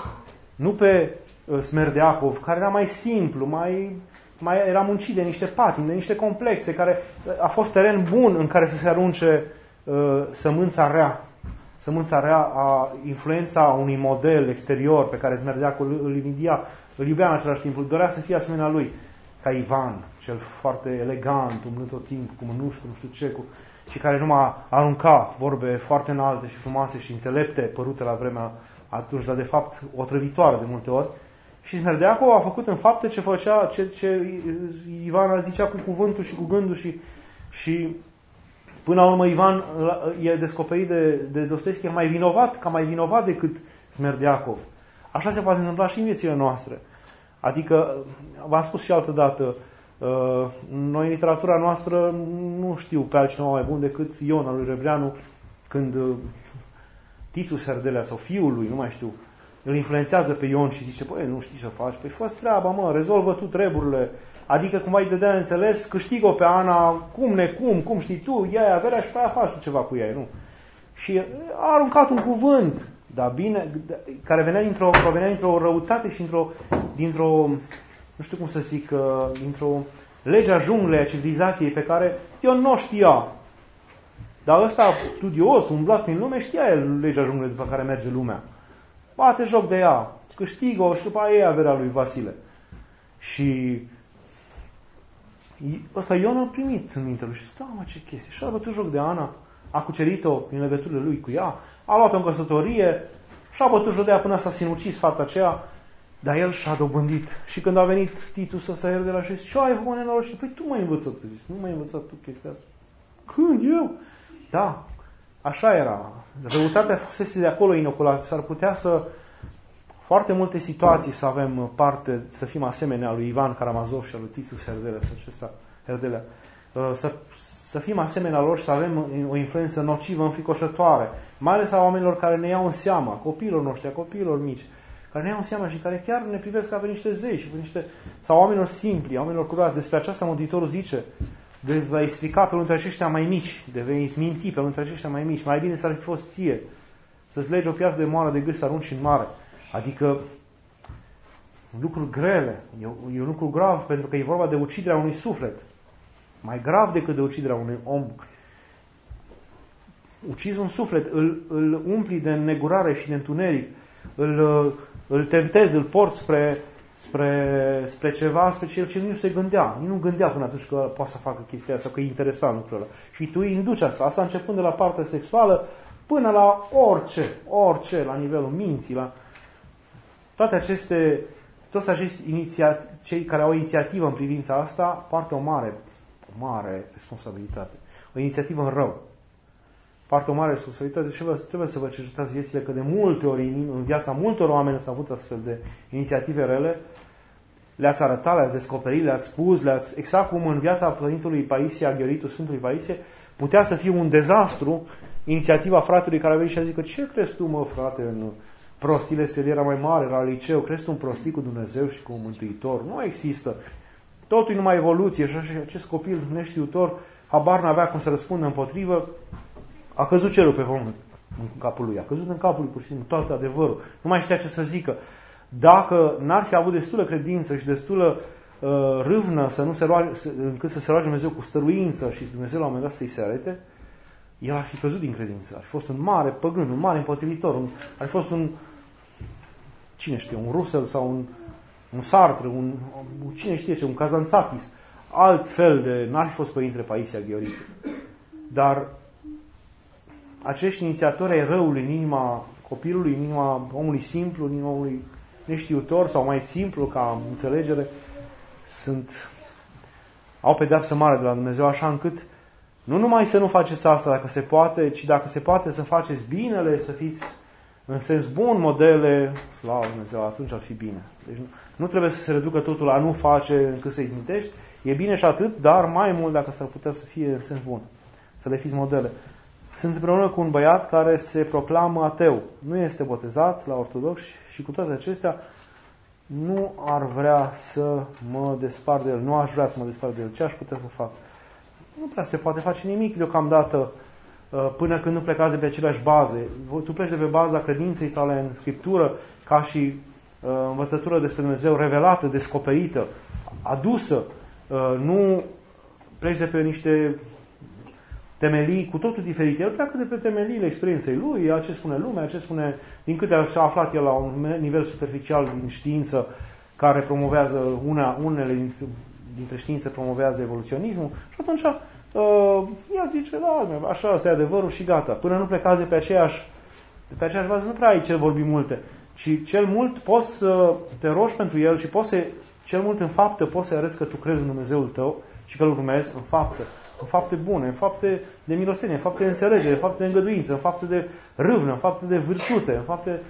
Nu pe uh, Smerdeakov, care era mai simplu, mai, mai era muncit de niște patimi, de niște complexe, care a fost teren bun în care să se arunce uh, sămânța rea. Sămânța rea a influența unui model exterior pe care Smerdeakov îl invidia, îl iubea în același timp, îl dorea să fie asemenea lui, ca Ivan, cel foarte elegant, umblând tot timpul cu mânuși, cu nu știu ce, cu, și care numai arunca vorbe foarte înalte și frumoase și înțelepte, părute la vremea atunci, dar de fapt otrăvitoare de multe ori. Și Smerdeakov a făcut în fapte ce făcea, ce, ce Ivan zicea cu cuvântul și cu gândul și, și până la urmă Ivan e descoperit de, de Dostoievski mai vinovat, ca mai vinovat decât Smerdeakov. Așa se poate întâmpla și în viețile noastre. Adică, v-am spus și altă dată, noi în literatura noastră nu știu pe altcineva mai bun decât Ion al lui Rebreanu, când Titus Herdelea sau fiul lui, nu mai știu, îl influențează pe Ion și zice, păi, nu știi ce faci, păi fă-ți treaba, mă, rezolvă tu treburile. Adică, cum ai dădea înțeles, câștigă-o pe Ana, cum necum, cum știi tu, ia ea averea și pe aia faci tu ceva cu ea, nu? Și a aruncat un cuvânt, dar bine, care venea dintr-o, provenea dintr-o răutate și dintr-o, dintr-o, nu știu cum să zic, dintr-o legea junglei a civilizației pe care eu nu știa. Dar ăsta studios, umblat prin lume, știa el legea junglei după care merge lumea. Bate joc de ea, câștigă-o și după aia e averea lui Vasile. Și ăsta Ion a primit în mintea lui și stă, mă, ce chestie. Și a bătut joc de Ana, a cucerit-o prin legăturile lui cu ea, a luat-o în căsătorie și a bătut joc de ea până s-a sinucis fata aceea, dar el și-a dobândit. Și când a venit Titus să se de la și ce ai făcut nenorocit? Păi tu m-ai învățat, tu zis, nu m-ai învățat tu chestia asta. Când eu? Da, așa era. Răutatea fusese de acolo inoculată. S-ar putea să foarte multe situații să avem parte, să fim asemenea lui Ivan Karamazov și al lui Titus Herdelea, acesta, Herdelea. Să, să fim asemenea lor și să avem o influență nocivă, înfricoșătoare, mai ales a oamenilor care ne iau în seama, copiilor noștri, a copiilor mici, care ne iau în seama și care chiar ne privesc ca pe niște zei și pe niște, sau oamenilor simpli, oamenilor curați. Despre aceasta Mântuitorul zice: de vei strica pe unul dintre aceștia mai mici, de vei sminti pe unul dintre aceștia mai mici. Mai bine s-ar fi fost ție să-ți legi o piață de moară de gât să arunci în mare. Adică lucruri grele, e, e un lucru grav, pentru că e vorba de uciderea unui suflet. Mai grav decât de uciderea unui om. Ucizi un suflet, îl, îl umpli de negurare și de întuneric, îl, îl tentezi, îl porți spre, spre, spre ceva, spre cel ce nu se gândea. Nu gândea până atunci că poate să facă chestia asta, că e interesant lucrul ăla. Și tu îi induci asta. Asta începând de la partea sexuală până la orice, orice, la nivelul minții, la toate aceste, toți acești inițiat, cei care au inițiativă în privința asta, poartă o mare, o mare responsabilitate. O inițiativă în rău. Poartă o mare responsabilitate și trebuie să vă cercetați viețile, că de multe ori în viața multor oameni s-au avut astfel de inițiative rele le-ați arătat, le-ați descoperit, le-ați spus, le-ați, exact cum în viața Părintului Paisie Aghioritu, Sfântului Paisie, putea să fie un dezastru inițiativa fratelui care a venit și a zis că ce crezi tu, mă, frate, în prostile astea, el era mai mare, era liceu, crezi tu un prostit cu Dumnezeu și cu un Mântuitor? Nu există. Totul e numai evoluție și acest copil neștiutor, habar n-avea cum să răspundă împotrivă, a căzut cerul pe pământ în capul lui, a căzut în capul lui pur și simplu tot adevărul. Nu mai știa ce să zică. Dacă n-ar fi avut destulă credință și destulă uh, râvnă să nu se roage, încât să se roage Dumnezeu cu stăruință și Dumnezeu la un moment dat să-i se arete, el ar fi căzut din credință. Ar fi fost un mare păgân, un mare împotrivitor, un, ar fi fost un, cine știe, un Russell sau un, un Sartre, un, un, cine știe ce, un Kazantzakis, alt fel de, n-ar fi fost Părintele Paisie Aghioritu. Dar acești inițiatori ai răului în inima copilului, în inima omului simplu, în inima omului neștiutor sau mai simplu ca înțelegere, sunt, au pedeapsă mare de la Dumnezeu, așa încât nu numai să nu faceți asta dacă se poate, ci dacă se poate să faceți binele, să fiți în sens bun modele, slavă Dumnezeu, atunci ar fi bine. Deci nu, nu trebuie să se reducă totul la nu face încât să-i izmintești, e bine și atât, dar mai mult dacă s-ar putea să fie în sens bun, să le fiți modele. Sunt împreună cu un băiat care se proclamă ateu, nu este botezat la ortodox și cu toate acestea nu ar vrea să mă despart de el, nu aș vrea să mă despart de el. Ce aș putea să fac? Nu prea se poate face nimic deocamdată până când nu plecați de pe aceleași baze. Tu pleci de pe baza credinței tale în Scriptură ca și uh, învățătură despre Dumnezeu revelată, descoperită, adusă. Uh, nu pleci de pe niște temelii cu totul diferite. El pleacă de pe temeliile experienței lui, a ce spune lumea, a ce spune, din câte a aflat el la un nivel superficial din știință care promovează, una, unele dintre, dintre științe promovează evoluționismul și atunci uh, el zice, da, așa, asta e adevărul și gata. Până nu plecați de pe aceeași, de pe aceeași bază, nu prea ai cel vorbi multe, ci cel mult poți să te rogi pentru el și poți să, cel mult în faptă, poți să arăți că tu crezi în Dumnezeul tău și că îl urmezi în faptă. În fapte bune, în fapte de milostenie, în fapte de înțelegere, în fapte de îngăduință, în fapte de râvnă, în fapte de virtute, în fapte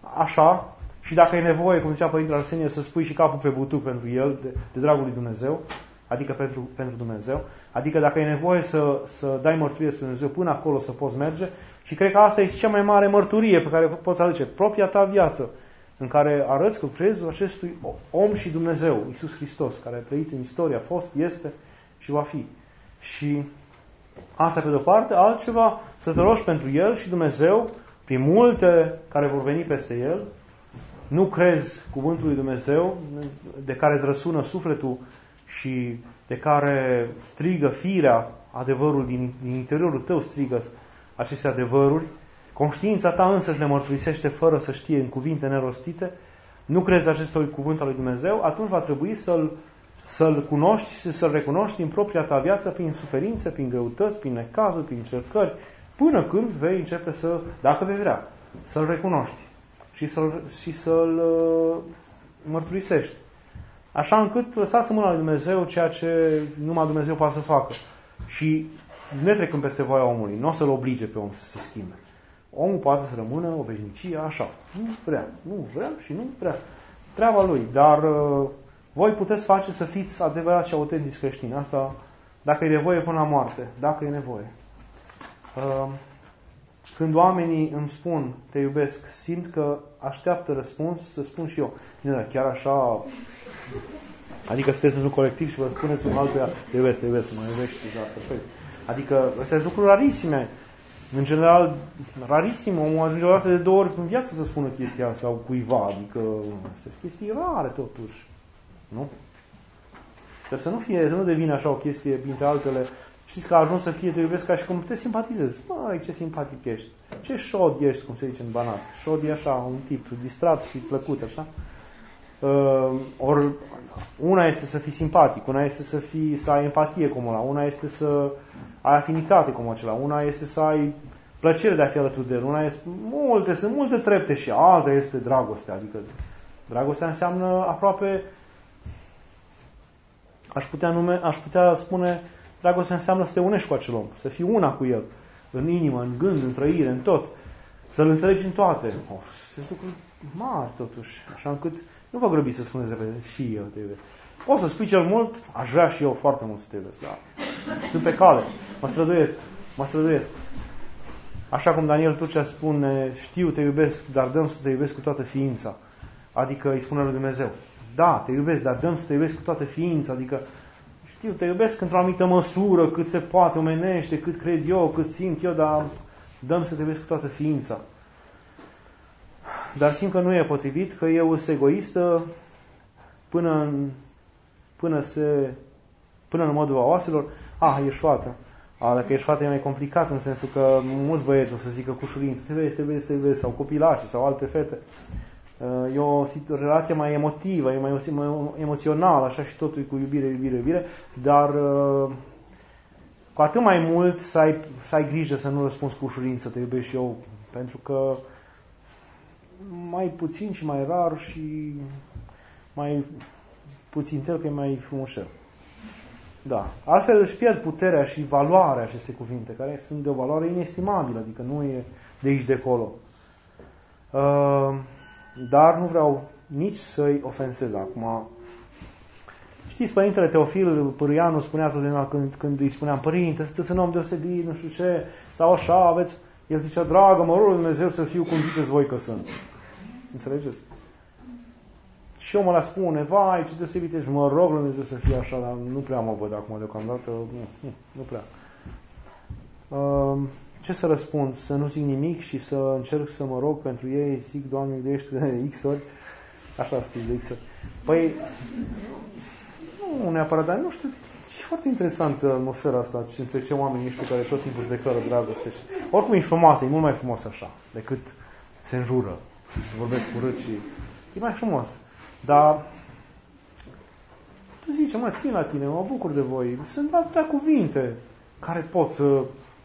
așa. Și dacă e nevoie, cum zicea Părintele Arsenie, să spui și capul pe butuc pentru el, de, de dragul lui Dumnezeu, adică pentru, pentru Dumnezeu, adică dacă e nevoie să, să dai mărturie despre Dumnezeu până acolo să poți merge, și cred că asta este cea mai mare mărturie pe care poți aduce, propria ta viață, în care arăți că crezi acestui om și Dumnezeu, Iisus Hristos, care a trăit în istorie, a fost, este și va fi. Și asta pe de-o parte, altceva, să te rogi pentru el și Dumnezeu, prin multe care vor veni peste el, nu crezi cuvântul lui Dumnezeu, de care îți răsună sufletul și de care strigă firea, adevărul din, din interiorul tău strigă aceste adevăruri, conștiința ta însă le mărturisește fără să știe în cuvinte nerostite, nu crezi acestui cuvânt al lui Dumnezeu, atunci va trebui să-l să-L cunoști și să-L recunoști în propria ta viață prin suferințe, prin greutăți, prin necazuri, prin încercări, până când vei începe să, dacă vei vrea, să-L recunoști și să-L, și să-L uh, mărturisești. Așa încât lăsați în mâna lui Dumnezeu ceea ce numai Dumnezeu poate să facă. Și ne trecând peste voia omului, nu o să-L oblige pe om să se schimbe. Omul poate să rămână o veșnicie așa. Nu vrea, nu vrea și nu vrea. Treaba lui, dar... Uh, voi puteți face să fiți adevărați și autentici creștini. Asta dacă e nevoie până la moarte. Dacă e nevoie. Când oamenii îmi spun te iubesc, simt că așteaptă răspuns, să spun și eu. Dar chiar așa, adică sunteți într-un colectiv și vă spuneți un altuia te iubesc, te iubesc, mă iubești, da, perfect. Adică astea sunt lucruri rarisime. În general, rarisim, omul ajunge o dată de două ori în viață să spună chestia asta cuiva. Adică astea sunt chestii rare totuși. Nu? Sper să nu fie, să nu devină așa o chestie printre altele. Știți că a ajuns să fie te iubesc ca și cum te simpatizezi. Măi, ce simpatic ești. Ce șod ești, cum se zice în Banat. Șod e așa, un tip distrat și plăcut, așa. Uh, or, una este să fii simpatic, una este să fii, să ai empatie cu omul ăla, una este să ai afinitate cu omul acela, una este să ai plăcere de a fi alături de el, una este, multe, sunt multe trepte și alta este dragostea. Adică dragostea înseamnă aproape, aș putea, nume, aș putea spune, dragostea înseamnă să te unești cu acel om, să fii una cu el, în inimă, în gând, în trăire, în tot, să-l înțelegi în toate. Oh, sunt lucruri mari totuși, așa încât nu vă grăbiți să spuneți repede, și eu te iubesc. Poți să spui cel mult, aș vrea și eu foarte mult să te iubesc, da. Sunt pe cale, mă străduiesc, mă străduiesc. Așa cum Daniel Turcea spune, știu, te iubesc, dar dăm să te iubesc cu toată ființa. Adică îi spune lui Dumnezeu, da, te iubesc, dar dăm să te iubesc cu toată ființa, adică știu, te iubesc într-o anumită măsură, cât se poate omenește, cât cred eu, cât simt eu, dar dăm să te iubesc cu toată ființa. Dar simt că nu e potrivit, că eu sunt egoistă până în, până se, până în modul oaselor. Ah, ești fată. Ah, dacă ești fată e mai complicat, în sensul că mulți băieți o să zică cu ușurință, te iubesc, te iubesc, te iubesc, sau copilași, sau alte fete. E o relație mai emotivă, e mai, mai emoțională, așa, și totul e cu iubire, iubire, iubire, dar cu atât mai mult să ai, să ai grijă să nu răspunzi cu ușurință, te iubesc și eu, pentru că mai puțin și mai rar și mai puțin tel că e mai frumușel. Da. Altfel își pierd puterea și valoarea aceste cuvinte, care sunt de o valoare inestimabilă, adică nu e de aici de acolo. Uh, dar nu vreau nici să-i ofensez acum. Știți, Părintele Teofil Pârâianu spunea totdeauna când, când îi spuneam, Părinte, sunteți un om deosebit, nu știu ce, sau așa, aveți... El zicea, dragă, mă rog lui Dumnezeu să fiu cum ziceți voi că sunt. Înțelegeți? Și eu mă la spune, vai, ce deosebit ești, mă rog lui Dumnezeu să fie așa, dar nu prea mă văd acum deocamdată, nu, nu, nu prea. Uh, ce să răspund? Să nu zic nimic și să încerc să mă rog pentru ei, zic, Doamne, iubește de X ori, așa a spus de X ori. Păi, nu neapărat, dar nu știu, e foarte interesantă atmosfera asta între ce oamenii ăștia care tot timpul își declară dragoste. Oricum e frumoasă, e mult mai frumos așa, decât se înjură, se vorbesc urât și e mai frumos. Dar tu zici, mă, țin la tine, mă bucur de voi. Sunt atâtea cuvinte care pot să...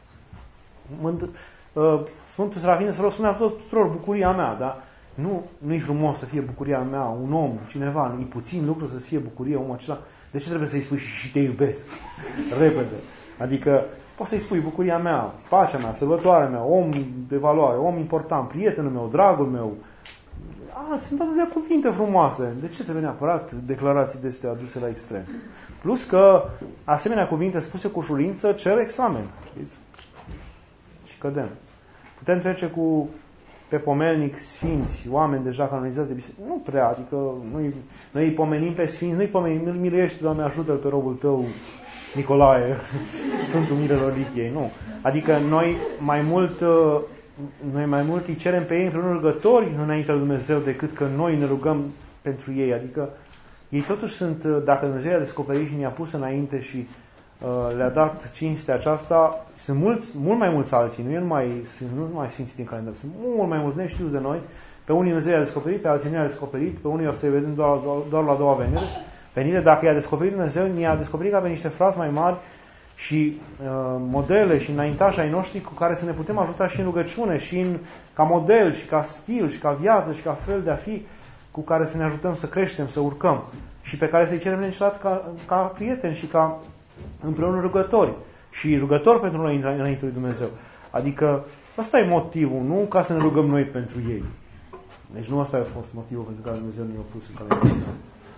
Sfântul Serafin să spunea tuturor bucuria mea, dar nu, nu-i frumos să fie bucuria mea, un om, cineva, e puțin lucru să fie bucurie omul acela. De ce trebuie să-i spui și, și te iubesc? Repede. Adică poți să-i spui bucuria mea, pacea mea, sărbătoarea mea, om de valoare, om important, prietenul meu, dragul meu. Ah, sunt atâtea cuvinte frumoase. De ce trebuie neapărat declarații de astea aduse la extrem? Plus că asemenea cuvinte spuse cu ușurință cer examen. Știți? Și cădem. Putem trece cu pe pomelnic sfinți, oameni deja canonizați de biserică. Nu prea, adică noi, noi îi pomenim pe sfinți, nu-i pomenim, îl miluiește, Doamne, ajută-l pe robul tău, Nicolae, Sfântul Mirelor Lichiei. Nu. Adică noi mai mult... Noi mai mult îi cerem pe ei împreună rugători înaintea lui Dumnezeu decât că noi ne rugăm pentru ei. Adică ei totuși sunt, dacă Dumnezeu i-a descoperit și ne-a pus înainte și uh, le-a dat cinstea aceasta, sunt mulți, mult mai mulți alții, nu, e numai, sunt, nu numai sfinții din calendar, sunt mult mai mulți neștiuți de noi. Pe unii Dumnezeu i-a descoperit, pe alții nu i-a descoperit, pe unii o să-i vedem doar, doar, doar la a doua venire. venire. Dacă i-a descoperit Dumnezeu, ne-a descoperit ca pe niște frați mai mari și uh, modele și înaintași ai noștri cu care să ne putem ajuta și în rugăciune, și în, ca model, și ca stil, și ca viață, și ca fel de a fi, cu care să ne ajutăm să creștem, să urcăm, și pe care să-i cerem neîncetat ca, ca prieteni și ca împreună rugători, și rugători pentru noi înainte lui Dumnezeu. Adică ăsta e motivul, nu ca să ne rugăm noi pentru ei. Deci nu ăsta a fost motivul pentru care Dumnezeu ne-a pus în calendar.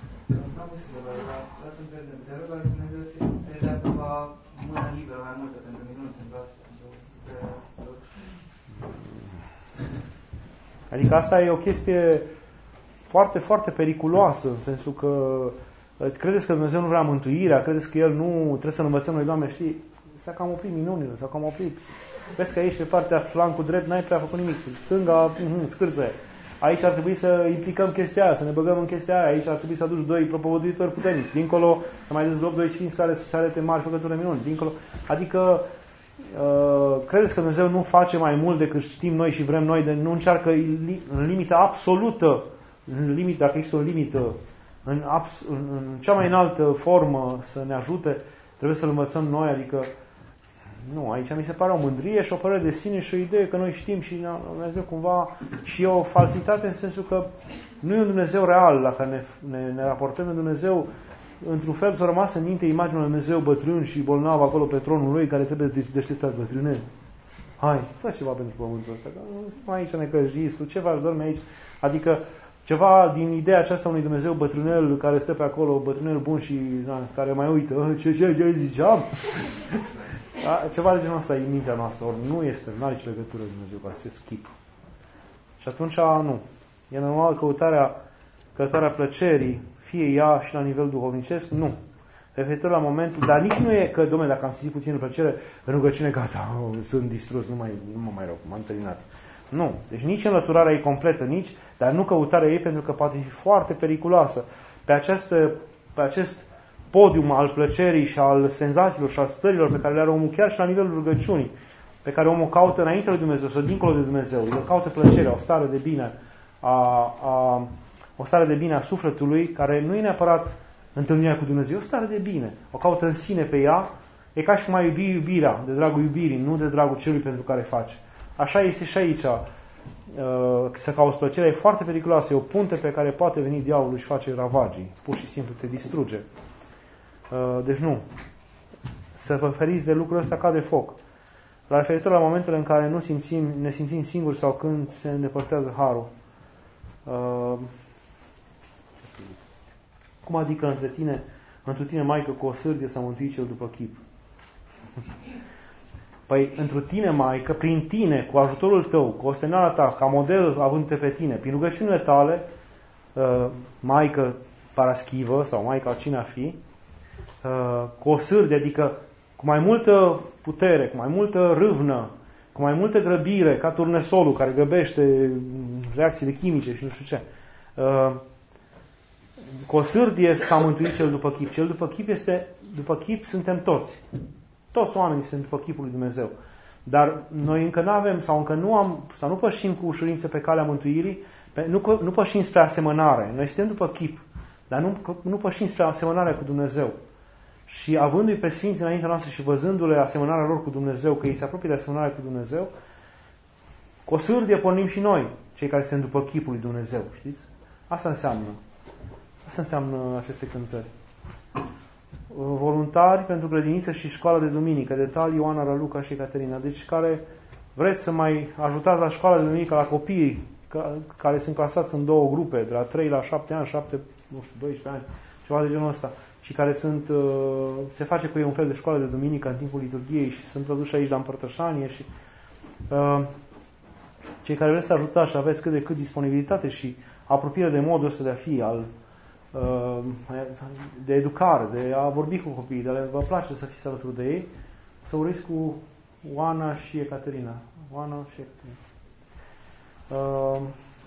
Mâna liberă mai multă pentru minuni pentru asta. Adică asta e o chestie foarte, foarte periculoasă, în sensul că credeți că Dumnezeu nu vrea mântuirea, credeți că El nu trebuie să învățăm noi, Doamne, știi, s-a cam oprit minunile, s-a cam oprit. Vezi că aici, pe partea flancul drept, n-ai prea făcut nimic. Stânga, scârță. Aici ar trebui să implicăm chestia aia, să ne băgăm în chestia aia. Aici ar trebui să aduci doi propovăduitori puternici. Dincolo, să mai dezvolți doi sfinți care să se arate mari făcători de minuni. Dincolo. Adică, uh, credeți că Dumnezeu nu face mai mult decât știm noi și vrem noi, de nu încearcă în limită absolută, în limită, dacă există o limită, în, abs, în, în cea mai înaltă formă să ne ajute, trebuie să-L învățăm noi, adică nu, aici mi se pare o mândrie și o părere de sine și o idee că noi știm și Dumnezeu cumva, și e o falsitate în sensul că nu e un Dumnezeu real la care ne, ne, ne raportăm. Un Dumnezeu, într-un fel, s-a rămas în minte imaginea lui Dumnezeu bătrân și bolnav acolo pe tronul lui, care trebuie deșteptat bătrânel. hai, fă ceva pentru pământul ăsta, că stăm aici necăjiți, tu ce faci, dormi aici? Adică ceva din ideea aceasta unui Dumnezeu bătrânel care stă pe acolo, bătrânel bun și na, care mai uită, ce, ce, ce ziceam? Ceva de genul ăsta e în mintea noastră, ori nu este, nu are nici legătură Dumnezeu cu acest chip. Și atunci, nu. E normal căutarea, căutarea plăcerii, fie ea și la nivel duhovnicesc, nu. Referitor la momentul, dar nici nu e că, dom'le, dacă am simțit puțin plăcere, în rugăciune, gata, oh, sunt distrus, nu, mai, nu mă mai rog, m-am terminat. Nu. Deci nici înlăturarea e completă, nici, dar nu căutarea ei, pentru că poate fi foarte periculoasă. Pe, această, pe acest podium al plăcerii și al senzațiilor și al stărilor pe care le are omul, chiar și la nivelul rugăciunii, pe care omul caută înainte lui Dumnezeu, sau dincolo de Dumnezeu, el caută plăcerea, o stare de bine, a, a, o stare de bine a sufletului, care nu e neapărat întâlnirea cu Dumnezeu, e o stare de bine, o caută în sine pe ea, e ca și cum ai iubi iubirea, de dragul iubirii, nu de dragul celui pentru care faci. Așa este și aici. Să cauți plăcerea e foarte periculoasă, e o punte pe care poate veni diavolul și face ravagii, pur și simplu te distruge. Deci nu. Să vă feriți de lucrul ăsta ca de foc. La referitor la momentele în care nu simțim, ne simțim singuri sau când se îndepărtează harul. Cum adică între tine, întru tine, Maică, cu o sârdie să mântui cel după chip? Păi, întru tine, Maică, prin tine, cu ajutorul tău, cu ostenala ta, ca model având-te pe tine, prin rugăciunile tale, Maică Paraschivă sau Maica cine a fi, cu o sârdie, adică cu mai multă putere, cu mai multă râvnă, cu mai multă grăbire, ca turnesolul care grăbește reacțiile chimice și nu știu ce. Cu o sârdie s-a mântuit cel după chip. Cel după chip este, după chip suntem toți. Toți oamenii sunt după chipul lui Dumnezeu. Dar noi încă nu avem, sau încă nu am, sau nu pășim cu ușurință pe calea mântuirii, nu, nu pășim spre asemănare. Noi suntem după chip, dar nu, nu pășim spre asemănare cu Dumnezeu. Și avându-i pe Sfinți înaintea noastră și văzându-le asemănarea lor cu Dumnezeu, că ei se apropie de asemănare cu Dumnezeu, cu o sârdie pornim și noi, cei care suntem după chipul lui Dumnezeu. Știți? Asta înseamnă. Asta înseamnă aceste cântări. Voluntari pentru grădiniță și școală de duminică, detalii Ioana, Raluca și Caterina. Deci care vreți să mai ajutați la școala de duminică, la copiii care sunt clasați în două grupe, de la trei la șapte ani, șapte, nu știu, doisprezece ani, ceva de genul ăsta, și care sunt, se face cu ei un fel de școală de duminică în timpul liturghiei și sunt produși aici la împărtășanie și uh, cei care vreți să ajutați și aveți cât de cât disponibilitate și apropiere de modul ăsta de a fi, al, uh, de educare, de a vorbi cu copiii, de a vă place să fiți alături de ei, să vorbiți cu Oana și Ecaterina. Oana și Ecaterina. Uh,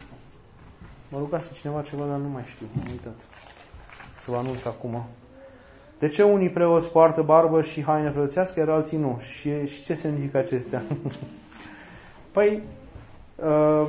mă rugați cineva ceva, dar nu mai știu, am uitat să vă anunț acum. De ce unii preoți poartă barbă și haine preoțească, iar alții nu? Și, și ce semnifică acestea? Păi, uh,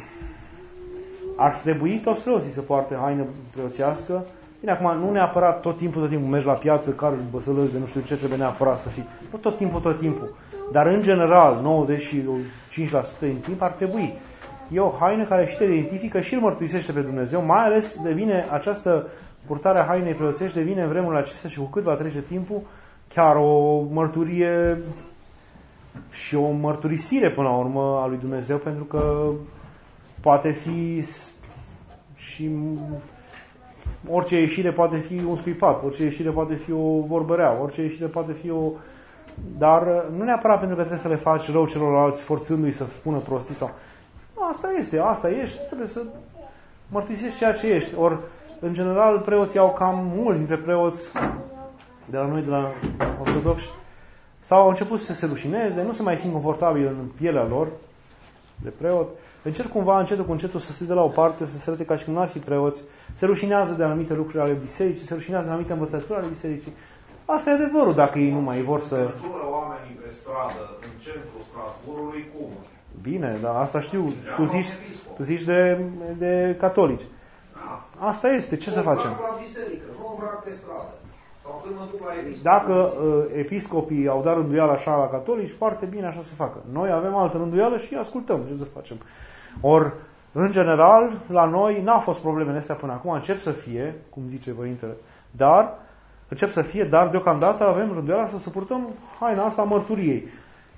ar trebui toți preoții să poarte haine preoțească. Bine, acum, nu neapărat tot timpul, tot timpul mergi la piață, care băsălăți de nu știu ce trebuie neapărat să fii. Nu tot timpul, tot timpul. Dar, în general, nouăzeci și cinci la sută din timp ar trebui. E o haină care și te identifică și îl mărturisește pe Dumnezeu, mai ales devine această purtarea hainei preoțești devine în vremurile acestea și cu cât va trece timpul chiar o mărturie și o mărturisire până la urmă a lui Dumnezeu, pentru că poate fi și orice ieșire poate fi un scuipat, orice ieșire poate fi o vorbă rea, orice ieșire poate fi o... Dar nu neapărat pentru că trebuie să le faci rău celorlalți forțându-i să spună prostii sau... Asta este, asta ești, trebuie să mărturisești ceea ce ești. Ori în general, preoții au cam mulți dintre preoți de la noi, de la ortodoxi, sau au început să se rușineze, nu se mai simt confortabili în pielea lor de preot. Încerc cumva încetul cu încetul să se dea la o parte, să se arate ca și cum n-ar fi preoți, se rușinează de anumite lucruri ale bisericii, se rușinează de anumite învățături ale bisericii. Asta e adevărul, dacă ei nu mai vor să... Oamenii pe stradă, în centrul Strasbourgului, cum? Bine, dar asta știu. Tu zici, tu zici de, de catolici. Asta este. Ce să facem? La biserică, nu îmbrac pe stradă. Sau când mă duc la episcop. Dacă uh, episcopii au dat rânduială așa la catolici, foarte bine așa se facă. Noi avem altă rânduială și ascultăm. Ce să facem? Or, în general, la noi n-au fost problemele astea până acum. Încep să fie, cum zice Părintele, dar, încep să fie, dar deocamdată avem rânduiala să suportăm haina asta a mărturiei.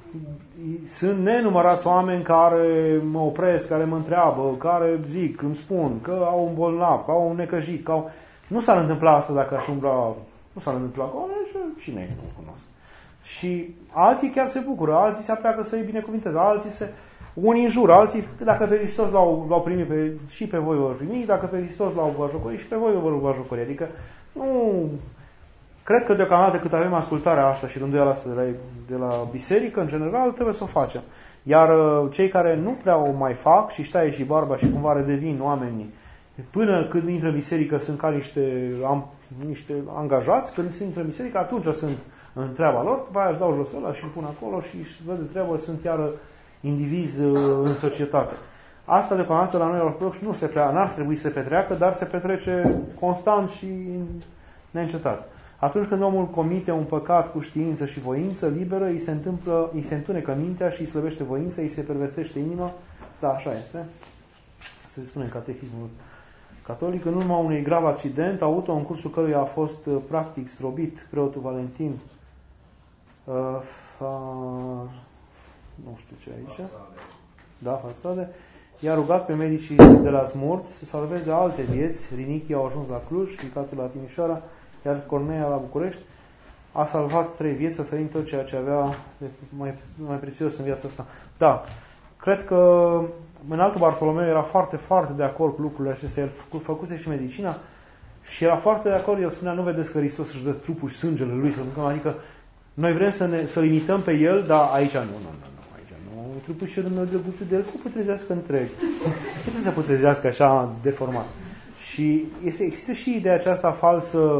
sunt nenumărați oameni care mă opresc, care mă întreabă, care zic, îmi spun că au un bolnav, că au un necăjit, că au... Nu s-ar întâmpla asta dacă aș umbla, nu s-ar întâmpla cu oameni, cine e, nu cunosc. Și alții chiar se bucură, alții se apleacă să-i binecuvinteze, alții se... Unii în jur, alții, dacă pe Hristos l-au, l-au primit pe, și pe voi vor primi, dacă pe Hristos l-au bajocori și pe voi vor bajocori. Adică nu... Cred că deocamdată cât avem ascultarea asta și rânduiala asta de la, de la biserică, în general, trebuie să o facem. Iar cei care nu prea o mai fac și stai și barba și cumva redevin oamenii, până când intră în biserică sunt ca niște, am, niște angajați, când intră în biserică atunci sunt în treaba lor, după aia își dau jos ăla și îl pun acolo și își văd de treabă, sunt chiar indivizi în societate. Asta deocamdată la noi ortodoxi nu se prea, n-ar trebui să se petreacă, dar se petrece constant și neîncetat. Atunci când omul comite un păcat cu știință și voință liberă, îi se întâmplă, îi se întunecă mintea și îi slăbește voința, îi se perversește inima. Da, așa este. Se spune în catehismul catolic. În urma unui grav accident auto, în cursul căruia a fost practic strobit preotul Valentin uh, fa... nu știu ce aici. Da, Fațade. I-a rugat pe medicii de la Smurt să salveze alte vieți. Rinichii au ajuns la Cluj, Ficatul la Timișoara, iar Corneia la București. A salvat trei vieți, oferind tot ceea ce avea de mai, mai prețios în viața sa. Da, cred că Înaltul Bartolomeu era foarte, foarte de acord cu lucrurile acestea. El făcu, făcuse și medicina și era foarte de acord. El spunea, nu vedeți că Hristos își dă trupul și sângele lui să mâncăm? Adică noi vrem să ne, să imităm pe el, dar aici nu, nu, nu, nu, aici nu. Trupul și meu de gutul de el se putrezească întreg. Nu să se putrezească așa deformat. Și este, există și ideea aceasta falsă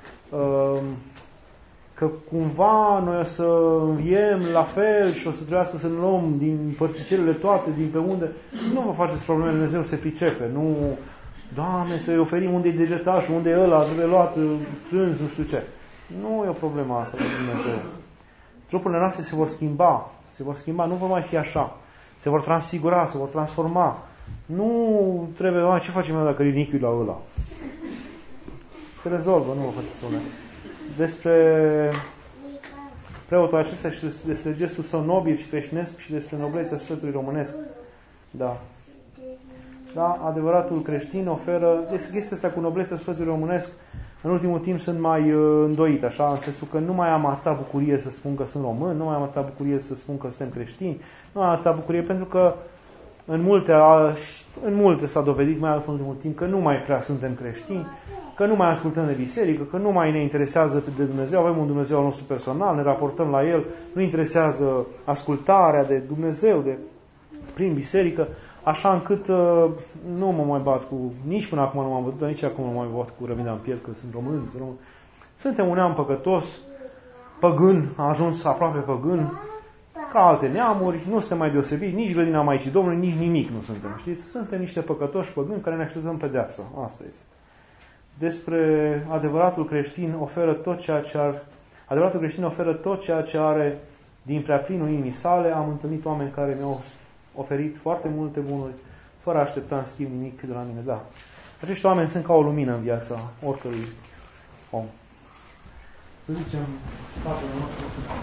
că cumva noi o să înviem la fel și o să trebuiască să ne luăm din părticelele toate, din pe unde. Nu vă faceți probleme, Dumnezeu se pricepe. Nu, Doamne, să-i oferim unde-i degetașul, unde e ăla, trebuie luat, strâns, nu știu ce. Nu e o problemă asta pentru Dumnezeu. Trupurile noastre se vor schimba. Se vor schimba, nu vor mai fi așa. Se vor transfigura, se vor transforma. Nu trebuie, a, ce facem dacă rinichiul la ăla? Se rezolvă, nu vă faceți probleme. Despre preotul acesta și despre gestul său nobil și creștinesc și despre noblețea sufletului românesc. Da. Da, adevăratul creștin oferă, deci chestia asta cu noblețea sufletului românesc, în ultimul timp sunt mai uh, îndoit, așa, în sensul că nu mai am atâta bucurie să spun că sunt român, nu mai am atâta bucurie să spun că suntem creștini, nu mai am atâta bucurie pentru că în multe, în multe s-a dovedit, mai ales în ultimul timp, că nu mai prea suntem creștini, că nu mai ascultăm de biserică, că nu mai ne interesează de Dumnezeu, avem un Dumnezeu al nostru personal, ne raportăm la El, nu interesează ascultarea de Dumnezeu de, prin biserică, așa încât uh, nu mă mai bat cu, nici până acum nu m-am bătut, nici acum nu mă mai bat cu rămina în piept, că sunt român, sunt român. Suntem un neam păcătos, păgân, a ajuns aproape păgân, ca alte neamuri, nu suntem mai deosebiți, nici grădina Maicii Domnului, nici nimic nu suntem, știți? Suntem niște păcătoși păgâni care ne așteptăm pedeapsa. Asta este. Despre adevăratul creștin oferă tot ceea ce ar, adevăratul creștin oferă tot ceea ce are din preaplinul inimii sale. Am întâlnit oameni care mi-au oferit foarte multe bunuri, fără a aștepta în schimb nimic de la mine. Da. Acești oameni sunt ca o lumină în viața oricărui om. Să zicem, Tatăl nostru,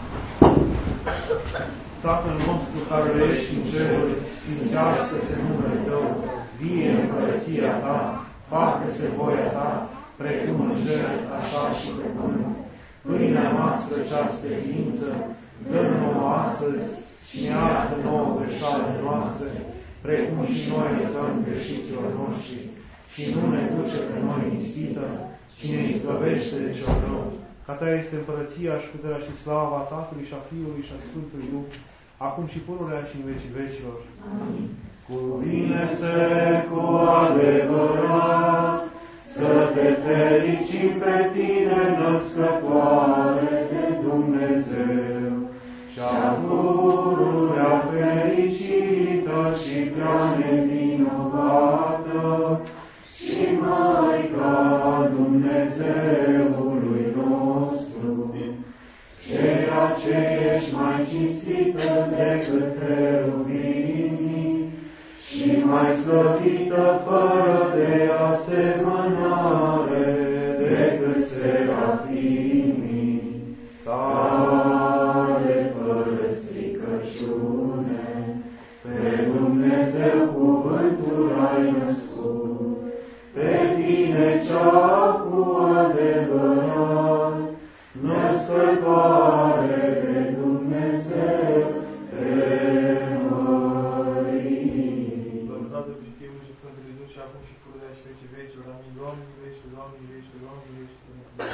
Tatăl nostru care ești în ceruri, sfințească-se numele Tău, vie împărăția Ta, facă-se voia Ta, precum în cer, așa și pe pământ. Pâinea noastră cea-ți pe ființă, dă-ne nouă astăzi și ne iartă nouă greșalele noastre, precum și noi iertăm greșiților noștri, și nu ne duce pe noi în ispită, ci ne izbăvește de cel rău. Ca Ta este împărăția și puterea și slava Tatălui și a Fiului și a Sfântului Duh, acum și pururea și în vecii vecilor. Amin. Cuvine-se cu adevărat, să te fericim pe Tine, născătoare de Dumnezeu, și-a pururea fericită și prea nevinovată, și Maica Dumnezeului nostru, ceea ce ești mai cinstită decât cherubimii și mai slăvită fără de asemănare decât serafimii, tale fără strică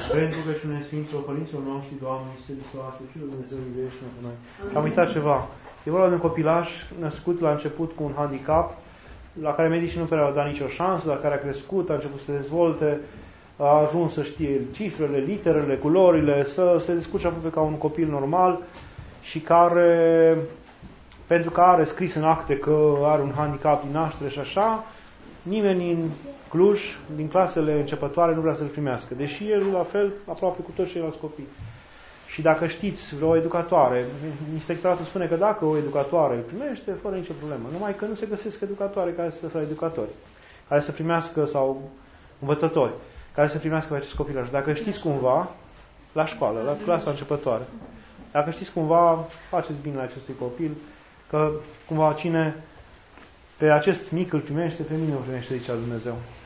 Pentru că și unei Sfinților Părinților noștri, Doamne, Iisuse Hristoase, Fiul lui Dumnezeu, iubește-ne pe noi. Și am uitat ceva. E vorba de un copilaș născut la început cu un handicap, la care medicii nu prea au dat nicio șansă, la care a crescut, a început să se dezvolte, a ajuns să știe cifrele, literele, culorile, să se descurce aproape ca un copil normal și care, pentru că are scris în acte că are un handicap din naștere și așa, nimeni în Cluj, din clasele începătoare, nu vrea să-l primească. Deși el, la fel, aproape cu toți ceilalți copii. Și dacă știți vreo educatoare, inspectoratul spune că dacă o educatoare îl primește, fără nicio problemă. Numai că nu se găsesc educatoare care să fie educatori, care să primească, sau învățători, care să primească pe acest copilaș. Dacă știți cumva, la școală, la clasa începătoare, dacă știți cumva, faceți bine la acestui copil, că cumva cine pe acest mic îl primește, pe mine îl primește, zicea Dumnezeu.